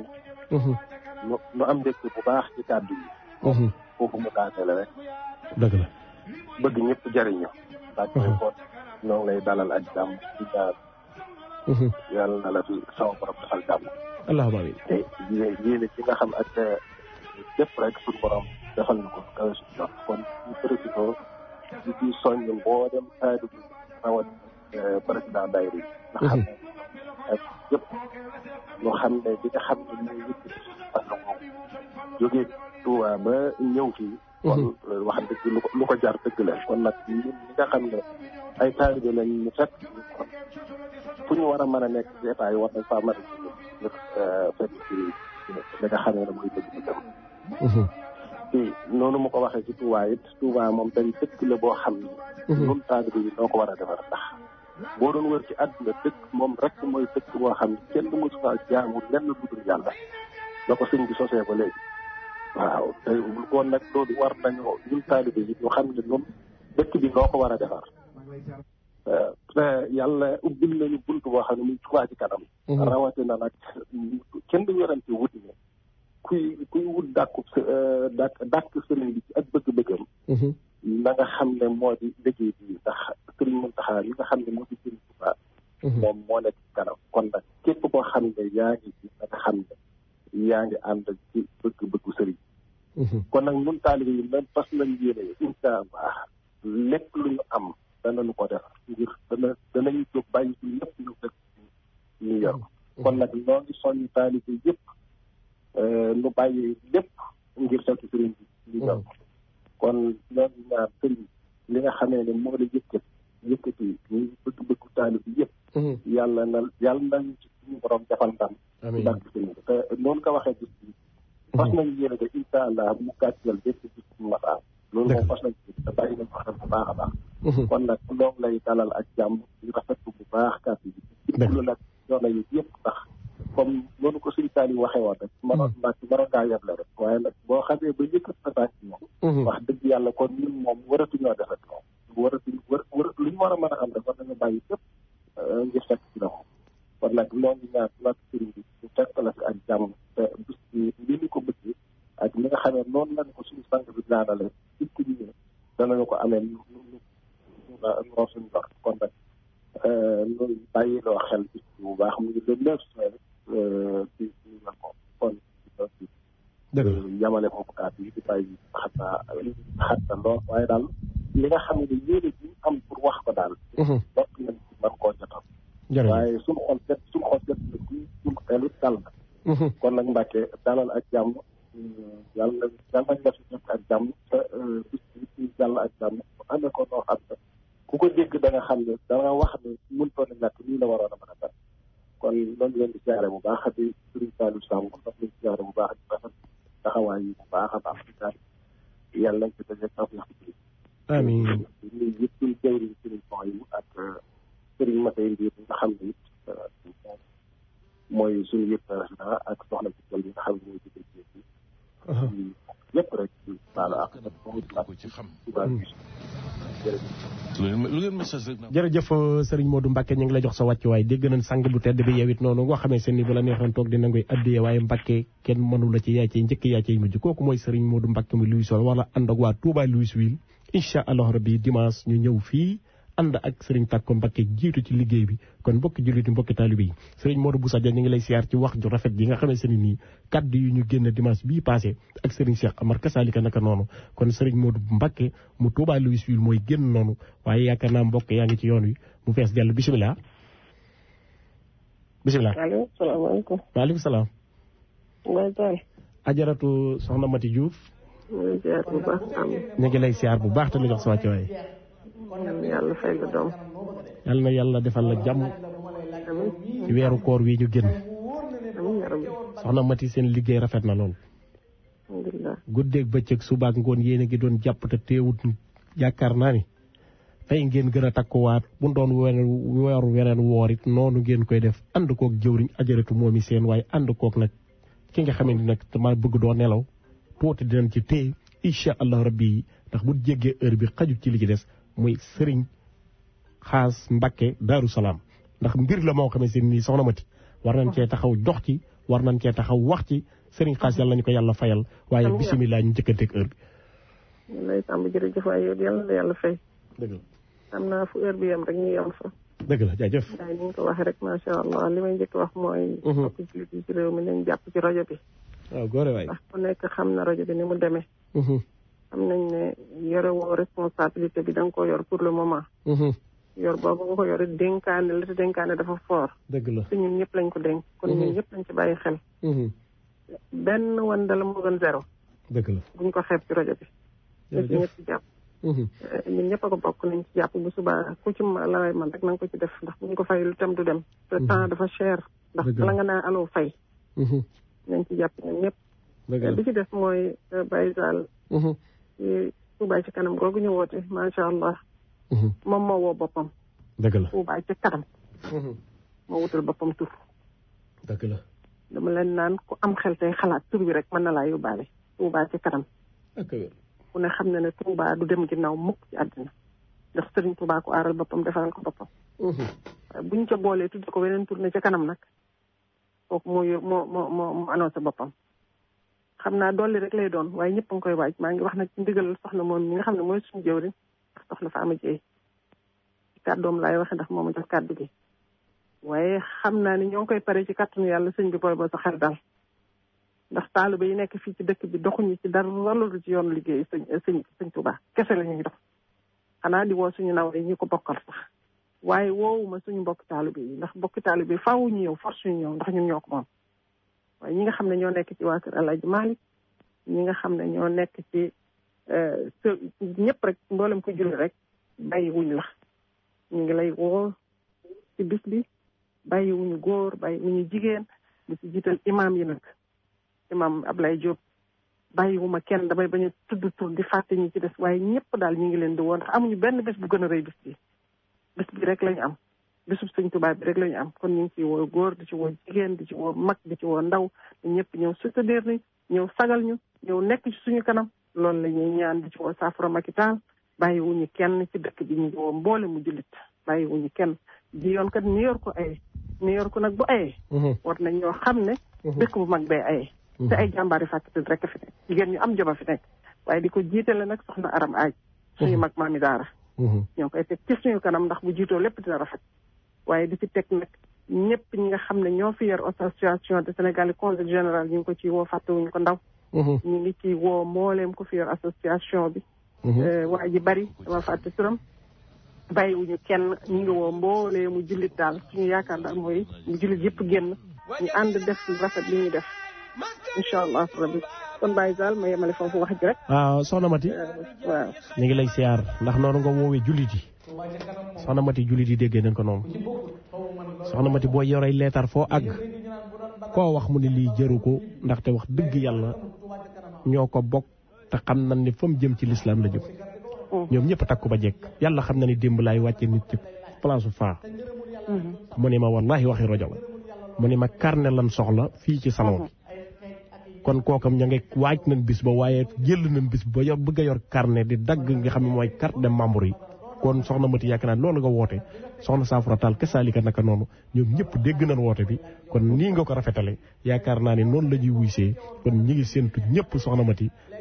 nu am mbégte bu baax ci kàddu yi. foofu mu daatele rek. dëgg la. bëgg ñëpp jëriñu. ndax kon ñoo ngi lay dalal ak jàmm di daal. yàlla na la fi sama borom defal jàmm. allahumma amiin. te yéene ci nga xam ak lépp rek suñu borom defal na ko kawe suñu jox kon ñu profité di ci soññ boo dem saadu bi rawat président daayira yi nga xam ne ak yëpp ñoo xam ne bi nga xam ne ñooy yëkkati parce que moom jógee Touba ba ñëw fii kon wax dëgg lu ko jar dëgg la kon nag ñun ñi nga xam ne ay taalibe lañ ñu fekk kon fu ñu war a mën a nekk ci état yi war nañ faa mën a ñu fekk ci li nga xamee ne mooy dëgg bu dem te noonu ma ko waxee ci Touba it Touba moom dañ dëkk la boo xam ne ñun taalibe yi noo ko war a defar ndax boo doon wër ci àdduna dëkk moom rek mooy dëkk boo xam ne kenn mosu faa jaamu lenn lu dul yàlla la ko sëñ bi sosee ba léegi waaw te kon nag loolu war nañoo ñun taalibe yi ñu xam ne ñun dëkk bi noo ko war a defar te yàlla ubbil nañu bunt boo xam ne muy Touba ci kanam rawatina nag kenn du werante wut ne kuy wut dàkk sëriñ bi ci ak bëgg-bëggam na nga xam ne moo di liggéey bi ndax sëriñ Mountakha li nga xam ne moo di sëriñ Touba moom moo nekk ci kanam kon nag képp koo xam ne yaa ngi ci na nga xam ne yaa ngi ànd ci bëgg-bëggu sëriñ kon nag ñun taalibe yi même fas nañ yéene incha allah lépp lu ñu am danañu ko def ngir danañu jóg bàyyi ci lépp ñu def ñu yor kon nag ñoo ngi soññ taalibe yëpp nu bàyyi lépp ngir fekk sëriñ bi ñu yor kon ñoo ngi ñaan sëriñ li nga xamee ne moo la yëkkati ñu bëgg-bëggu taalibe yëpp yàlla nañu ci suñu borom defal ndam ndax sëriñ bi te noonu ko waxee gis bi fas nañ yéene de incha allah mu gàcceel bépp gis bu masaa loolu moom fas nañ ci te bàyyi nañ ko xel bu baax a baax kon nag ñoo ngi lay dalal ak jàmm ñu rafetlu bu baax kàddu yi lu nag coono yi yëpp ndax comme noonu ko suñu taal yi waxee woon rek mënoon ngaa yeble rek waaye nag boo xamee ba yëkkat sa tànk moom wax dëgg yàlla kon ñun moom waratuñoo defet moom lu ñu war a mën a am rek war nañu bàyyi yëpp ngir fekk ci la moom kon nag ñoo ngi ñaan nag sëriñ bi ñu fekk la fi ak jàmm te bis bi li ñu ko bëgg ak li nga xamee noonu lañ ko suñu sang bi ñaanale dikk ñu ne danañu ko amee noo suñu lor kon nag loolu bàyyi loo xel bis bu baax mu ngi le 9 juin ci ñu la ko kon yamale foofu kàddu yi di bàyyi xat na lool waaye daal li nga xam ne yéene bi am pour wax ko daal bokk nañ ci man koo jotal waaye suñu xol set na suñu xelit dal na kon nag Mbacke dalal ak jàmm yàlla nañ la fi nekk ak jàmm te bis bi yàlla ak jàmm amee ko noo xam ne ku ko dégg da nga xam ne da nga wax ne mënutoon a ñàkk nii la waroon a mën a def kon loolu leen di siyaare bu baax di Serigne Saliou Samb daf leen di siyaare bu baax di rafet taxawaay yi bu baax a baax di yàlla nañ ci daje tawfeex bi amiin ñun yëpp suñu jëwriñ Serigne Son yi ak Serigne Matay Ndiir nga xam ne it mooy suñu yëpp président ak soxna ci jël yi nga xam ne mooy ci lépp rek baala ak ci xam jërëjëf Serigne Modou Mbacke ñu ngi la jox sa wàccuwaay dégg nañ sang bu tedd bi yow it noonu nga xamee seen ni bu la neexoon toog dina ngoy addiyee waaye Mbacke kenn mënu la ci yaay cay njëkk yaay cay mujj kooku mooy Serigne Modou Mbacke mu Louisville wala ànd ak waa Touba Louisville incha allah rabbi dimanche ñu ñëw fii ànd ak Serigne Takko Mbacké jiitu ci liggéey bi kon mbokki jullit yi mbokki taalibe yi Serigne Modou Boussa Diagne ñu ngi lay siyaar ci wax ju rafet yi nga xamee seen nii kaddu yu ñu génn dimanche bii passé ak Serigne Cheikh Amar kasaalika naka noonu kon Serigne Modou Mbacké mu Touba Louisville mooy génn noonu waaye yaakaar naa mbokk yaa ngi ci yoon wi mu fees dell bisimilah. allo salaamaaleykum. waaleykum salaam. Mbaye Tall. ajaratu soxna Mati Diouf. ñu ziar bu baax am. ñu ngi lay siyaar bu baax te la jox sa wàccuwaay. yàlla fay la doom. yàlla na yàlla defal la jàmm. ci weeru koor wi ñu génn. soxna Mati seen liggéey rafet na lool. alhamdulilah. guddeeg bëccëg suba ak ngoon yéen a ngi doon jàpp te teewut yaakaar naa ni tey ngeen gën a takkuwaat bu doon weeru weneen woor it noonu ngeen koy def ànd koog jëwriñ ajaratu moomi seen waaye ànd koog nag ki nga xamante nag dama bëgg doo nelaw tuuti dinañ ci téye incha allah rabbi ndax bu jéggee heure bi xajut ci li ci des muy Serigne Xaas Mbacké Daaru Salaam ndax mbir la moo xamante ni soxna Mati war nañ cee taxaw dox ci war nañ cee taxaw wax ci Serigne Xaas yàlla nañu ko yàlla fayal waaye bisimilah ñu njëkkanteeg heure bi. lay tàmb jërëjëf waaye yow yàlla na yàlla fay. dëgg la. am naa fu heure bi yem rek ñu yem fa. dëgg la jaajëf. waaye ni nga ko waxee rek macha allah li may njëkk wax mooy. mbokki jullit yi ci réew mi nañ jàpp ci rajo bi. waaw góore waay. ndax ku nekk xam na rajo bi ni mu demee. xam nañ ne yore woo responsabilité bi da nga ko yor pour le moment. yor boobu nga ko yore dénkaane la te dénkaane dafa fort. dëgg la te ñun ñëpp lañ ko dénk. kon ñun ñëpp lañ ci bàyyi xel. benn wan dala moo gën zéro. dëgg la buñ ko xeeb ci rajo bi. jërëjëf ñëpp ci jàpp. ñun ñëpp a ko bokk nañ ci jàpp bu subaa ku ci la man rek na nga ko ci def ndax buñ ko fay lu tam du dem. te temps dafa cher. ndax bala nga naa aloo fay. nañ ci jàpp ñun ñëpp. li ci des mooy Baye Sall. ci Touba ci kanam googu ñu woote macha allah. moom moo woo boppam. dëgg la Touba ci kanam. moo wutal boppam tur. dëgg la. dama leen naan ku am xel tey xalaat tur bi rek mën na laa yóbbaale. Touba ci kanam. ku ne xam na ne Touba du dem ginnaaw mukk ci àddina ndax Serigne Touba ko aaral boppam defaral ko boppam. buñ ca boolee tudd ko weneen tournée ca kanam nag kooku moo annoncé boppam. xam naa dolli rek lay doon waaye ñëpp a ngi koy waaj maa ngi wax nag ci ndigal soxna moom mi nga xam ne mooy suñu jëwriñ ndax soxna fa ama jeey ci kàddoom laay waxe ndax moom a jox kàddu gi. waaye xam naa ni ñoo ngi koy pare ci kàttanu yàlla sëñ bi booy boo sa xel dal ndax taaliba yi nekk fii ci dëkk bi doxuñu ci dara loolu ci yoonu liggéey sëñ Touba kese la ñuy dox xanaa di woo suñu naw yi ñu ko bokkal sax waaye woowuma suñu mbokk taaliba yi ndax mbokk taaliba yi faaw ñu ñëw force ñu ñëw ndax ñun ñoo ko moom. waaye ñi nga xam ne ñoo nekk ci waa kër El Hadj Malick ñi nga xam ne ñoo nekk ci ñëpp rek mboolem ko julli rek bàyyi wuñ la ñu ngi lay woo ci bis bi bàyyi wuñu góor bàyyi wuñu jigéen di ci jiital imam yi nag imam Ablaye Diop bàyyiwuma kenn damay bañ a tudd tur di fàtte ñi ci des waaye ñëpp daal ñu ngi leen di woo ndax amuñu benn bés bu gën a rëy bés bi rek lañu am bésub sëñ Tuubaa bi rek lañu am kon ñu ngi ci woo góor di ci woo jigéen di ci woo mag di ci woo ndaw ñëpp ñëw soutenir ni ñëw sagal ñu ñëw nekk ci suñu kanam loolu la ñuy ñaan di ci woo saafara makitaal bàyyiwuñu kenn ci dëkk bi ñu ngi woo mboole mu jullit bàyyiwuñu kenn di yoon kat New York ko aye New York nag bu ayee war nañ ñoo xam ne dëkk bu mag bee ayee te ay jàmbaari fàkkatal rek fi nekk jigéen ñu am joma fi nekk waaye di ko jiitale nag soxna Aram Aaj suñu mag maami daara ñoo koy teg ci suñu kanam ndax bu jiitoo lépp dina rafet waaye di ci teg nag ñëpp ñi nga xam ne ñoo fi yor association de Sénégal conseil général ñu ngi ko ci woo fàttewuñu ko ndaw ñu ngi ci woo mbooleem ko fi yor association bi waa ji bari dama fàtte turam bàyyiwuñu kenn ñu ngi woo mboolee mu jullit daal suñu yaakaar daal mooy mu jullit yëpp génn ñu ànd def rafet li ñuy def incha allah rabbi kon Baye Sall ma yemale foofu wax ji rek. waaw soxna Mati. waaw ñu ngi lay siyaar ndax noonu nga woowee jullit yi soxna Mati jullit yi déggee nañ ko noonu soxna Mati boo yoree leetar foo àgg koo wax mu ne lii jëru ko ndaxte wax dëgg yàlla ñoo ko bokk te xam nañ ne fa mu jëm ci lislaam la jëm. ñoom ñëpp takku ba jekk yàlla xam na ni démb laay wàcce nit ci place fa mu ne ma wallahi waxi rajo la mu ne ma carnet lan soxla fii ci salon kon kookam ña ngi waaj nañ bis ba waaye jël nañ bis ba yor bëgg a yor carnet di dagg nga xam ne mooy carte de membre yi kon soxna Mati yaakaar naa loolu nga woote soxna Saafara Taal kasaalika naka noonu ñoom ñëpp dégg nañ woote bi kon nii nga ko rafetale yaakaar naa ne noonu la ñuy wuysee kon ñi ngi séentu ñëpp soxna Mati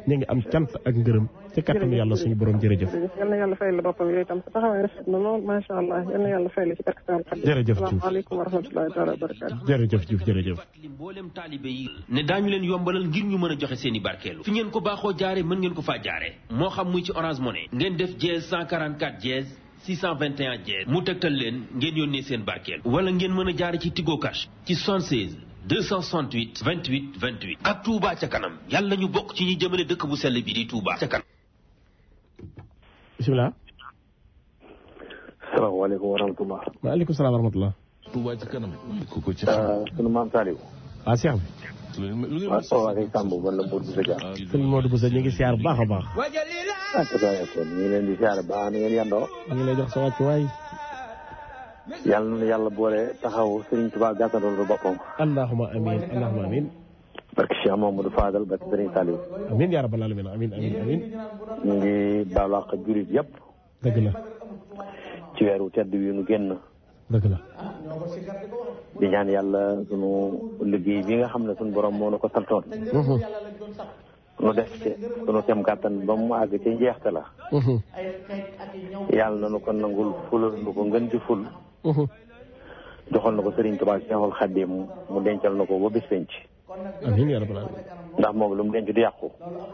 ñu ngi am cant ak ngërëm ci kattanu yàlla suñu borom jërëjëf. yal na yàlla fay la boppam yooyu tam sa taxawaay rafet na lool macha allah yal na yàlla fay la ci barke Sall Xadim. jërëjëf Diouf asalaamaaleykum wa rahmatulahi taala wa barakaatu. jërëjëf Diouf jërëjëf. mboolem taalibe yi ne daañu leen yombalal ngir ñu mën a joxe seen i barkeelu fi ngeen ko baaxoo jaare mën ngeen ko faa jaare moo xam muy ci Orange Money ngeen def dièse 144 dièse 621 dièse mu tegtal leen ngeen yónnee seen barkeelu wala ngeen mën a jaare ci Tigo Cash ci 76 268 28 28 ak Touba ca kanam yàlla ñu bokk ci ñi jëmale dëkk bu sell bi di Touba ca kanam. bisimilah. salaamaaleykum wa rahmatulah. waaleykum salaam wa rahmatulah. Touba ca kanam. ko ci sunu maam Saliou. Cheikh bi. waaw soo waxee Samb man la Modou Boussa Dia. sëñ Modou Boussa ñu ngi siyaar bu baax a baax. ñu ngi leen di siyaar baax na ngeen yandoo. ñu ngi lay jox sa wàccuwaay. yàlla na yàlla boole taxaw Serigne Touba gàttandoo lu boppam. allahumma amiin allahumma amiin. barke Cheikh Mamadou Fadal barke Serigne Saliou. amiin yaa rabbal aalamiin amiin amiin amiin. ñu ngi baalu àq jullit yëpp. dëgg la. ci weeru tedd wi nu génn. dëgg la. di ñaan yàlla sunu liggéey bi nga xam ne sunu borom moo na ko santoon. nu def ci sunu kem kàttan ba mu àgg ci njeexte la. yàlla na nu ko nangul fulal nu ko ngën ci ful. joxal na ko Serigne Touba Cheikhul Khadim mu dencal na ko ba bis penc. amiin yaa rabbal aalamiin. ndax moom lu mu denc du yàqu.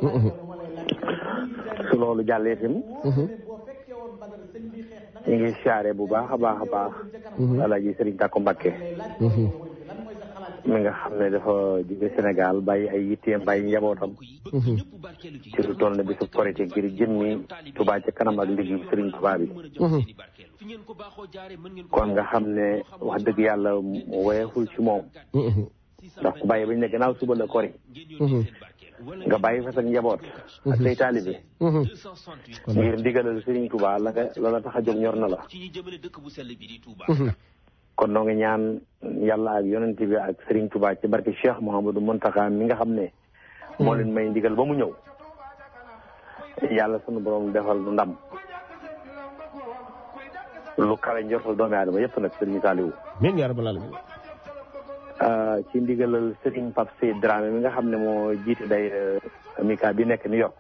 su loolu jàllee itam. ñu ngi siyaare bu baax a baax a baax. Alaaji Serigne Tako Mbakke. mi nga xam ne dafa jóge Sénégal bàyyi ay yitteem bàyyi njabootam. ci lu toll ne bisu korite ngir jëmmi Touba ca kanam ak liggéey Serigne Touba bi. kon nga xam ne wax dëgg yàlla woyeful ci moom. ndax ku bàyyi bañ ne gannaaw suba la kori. nga bàyyi fa sa njaboot. ak say taalibe. ngir ndigalal Serigne Touba la nga loola tax a jóg ñor na la. kon noo ngi ñaan yàlla ak yonent bi ak Serigne Touba ci barke Cheikh Mouhamadou Mountakha mi nga xam ne. moo leen may ndigal ba mu ñëw. yàlla sunu borom defal nu ndam. lu kawe njortal doomi aadama yëpp nag Serigne Saliou. amiin yaa rabbal aalamiin. ci ndigalal Serigne Pape Sey Dramé mi nga xam ne moo jiite day Mika bi nekk New York.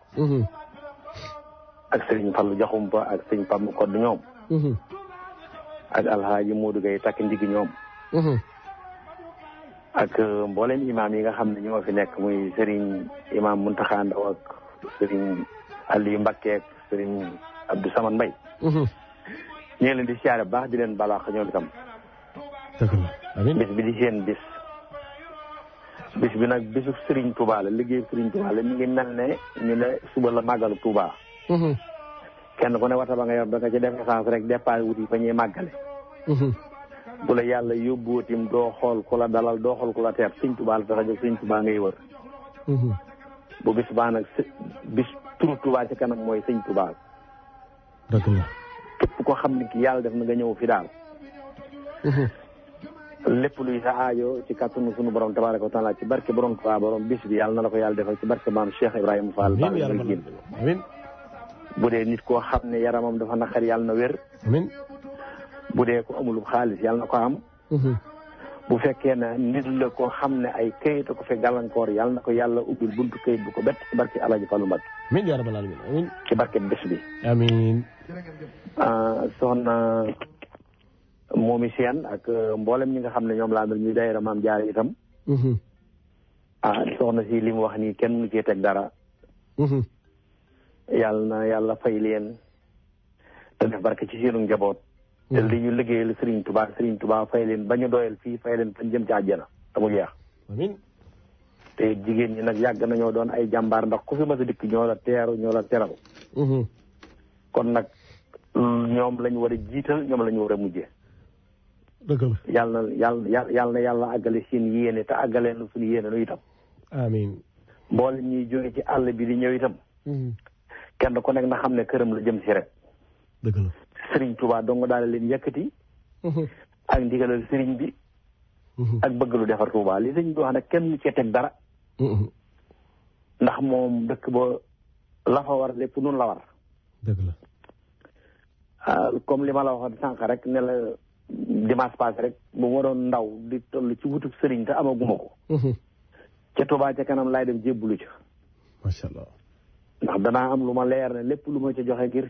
ak Serigne Fallou Diakhoumpa ak Serigne Pape Moukodou ñoom. ak Alhaji Modou Gueye takk ndigi ñoom. ak mboolem imaam yi nga xam ne ñoo fi nekk muy Serigne Imam Mountakha Ndaw ak Serigne Aliou Mbacké ak Serigne Abdou Samane Mbaye. ñu ngi leen di siyaare baax di leen balaax ñoom itam. bis bi di seen bis. bis bi nag bisu Serigne Touba la liggéeyu Serigne Touba la mi ngi mel ne ñu ne suba la màggalu Touba. kenn ku ne wata ba nga yor da nga ci def essence rek départ wuti fa ñuy màggale. bu la yàlla yóbbuutim doo xool ku la dalal doo xool ku la teer Serigne Touba la tax a jóg Serigne Touba ngay wër. bu bis baa nag bis turu Touba ci kanam mooy Serigne Touba. dëgg la. képp ko xam ne ki yàlla def na nga ñëw fi daal. lépp luy sa aajo ci kàttanu sunu borom tabaaraka wa taala ci barke borom Touba borom bis bi yàlla na la ko yàlla defal ci barke maam Cheikh Ibrahima Fall. amiin bu dee nit koo xam ne yaramam dafa naqar yàlla na wér. amiin bu dee ko amul xaalis yàlla na ko am. bu fekkee ne nit la koo xam ne ay kayit ko fi gàllankoor yàlla na ko yàlla ubbil buntu kayit bu ko bett ci barke Alaaji Fallu Mbàkke. amiin yaa rabbal aalamiin amiin. ci barke bés bi. amiin. soxna Momi Seen ak mboolem ñi nga xam ne ñoom laa mel ñuy daayira Maam Jaara itam. soxna si li mu wax nii kenn mënu cee teg dara. yàlla na yàlla fay leen te def barke ci seenu njaboot. te li ñu liggéeyal Serigne Touba fay leen ba ñu doyal fii fay leen fan jëm ci àjjana te mu jeex. amiin. te jigéen ñi nag yàgg nañoo doon ay jàmbaar ndax ku fi mas a dikk ñoo la teeru ñoo la teral. kon nag ñoom lañ war a jiital ñoom la ñu war a mujjee. dëgg la. yàlla na yàlla àggale seen yéene te àggalee na suñu yéene nu itam. amiin. mboolem ñuy jóge ci àll bi di ñëw itam. kenn ku nekk na xam ne këram la jëm si rek. dëgg la. Serigne Touba dong daal leen yëkkati. ak ndigalal Serigne bi. ak bëgg lu defar Touba li sëñ bi wax nag kenn cee teg dara. ndax moom dëkk ba la fa war lépp nun la war. dëgg la. comme li ma la waxoon sànq rek ne la dimanche passé rek bu ma doon ndaw di toll ci wutub Serigne te amaguma ko. ca Touba ca kanam laay dem jébbulu ca. macha allah. ndax danaa am lu ma leer ne lépp lu ma ca joxe ngir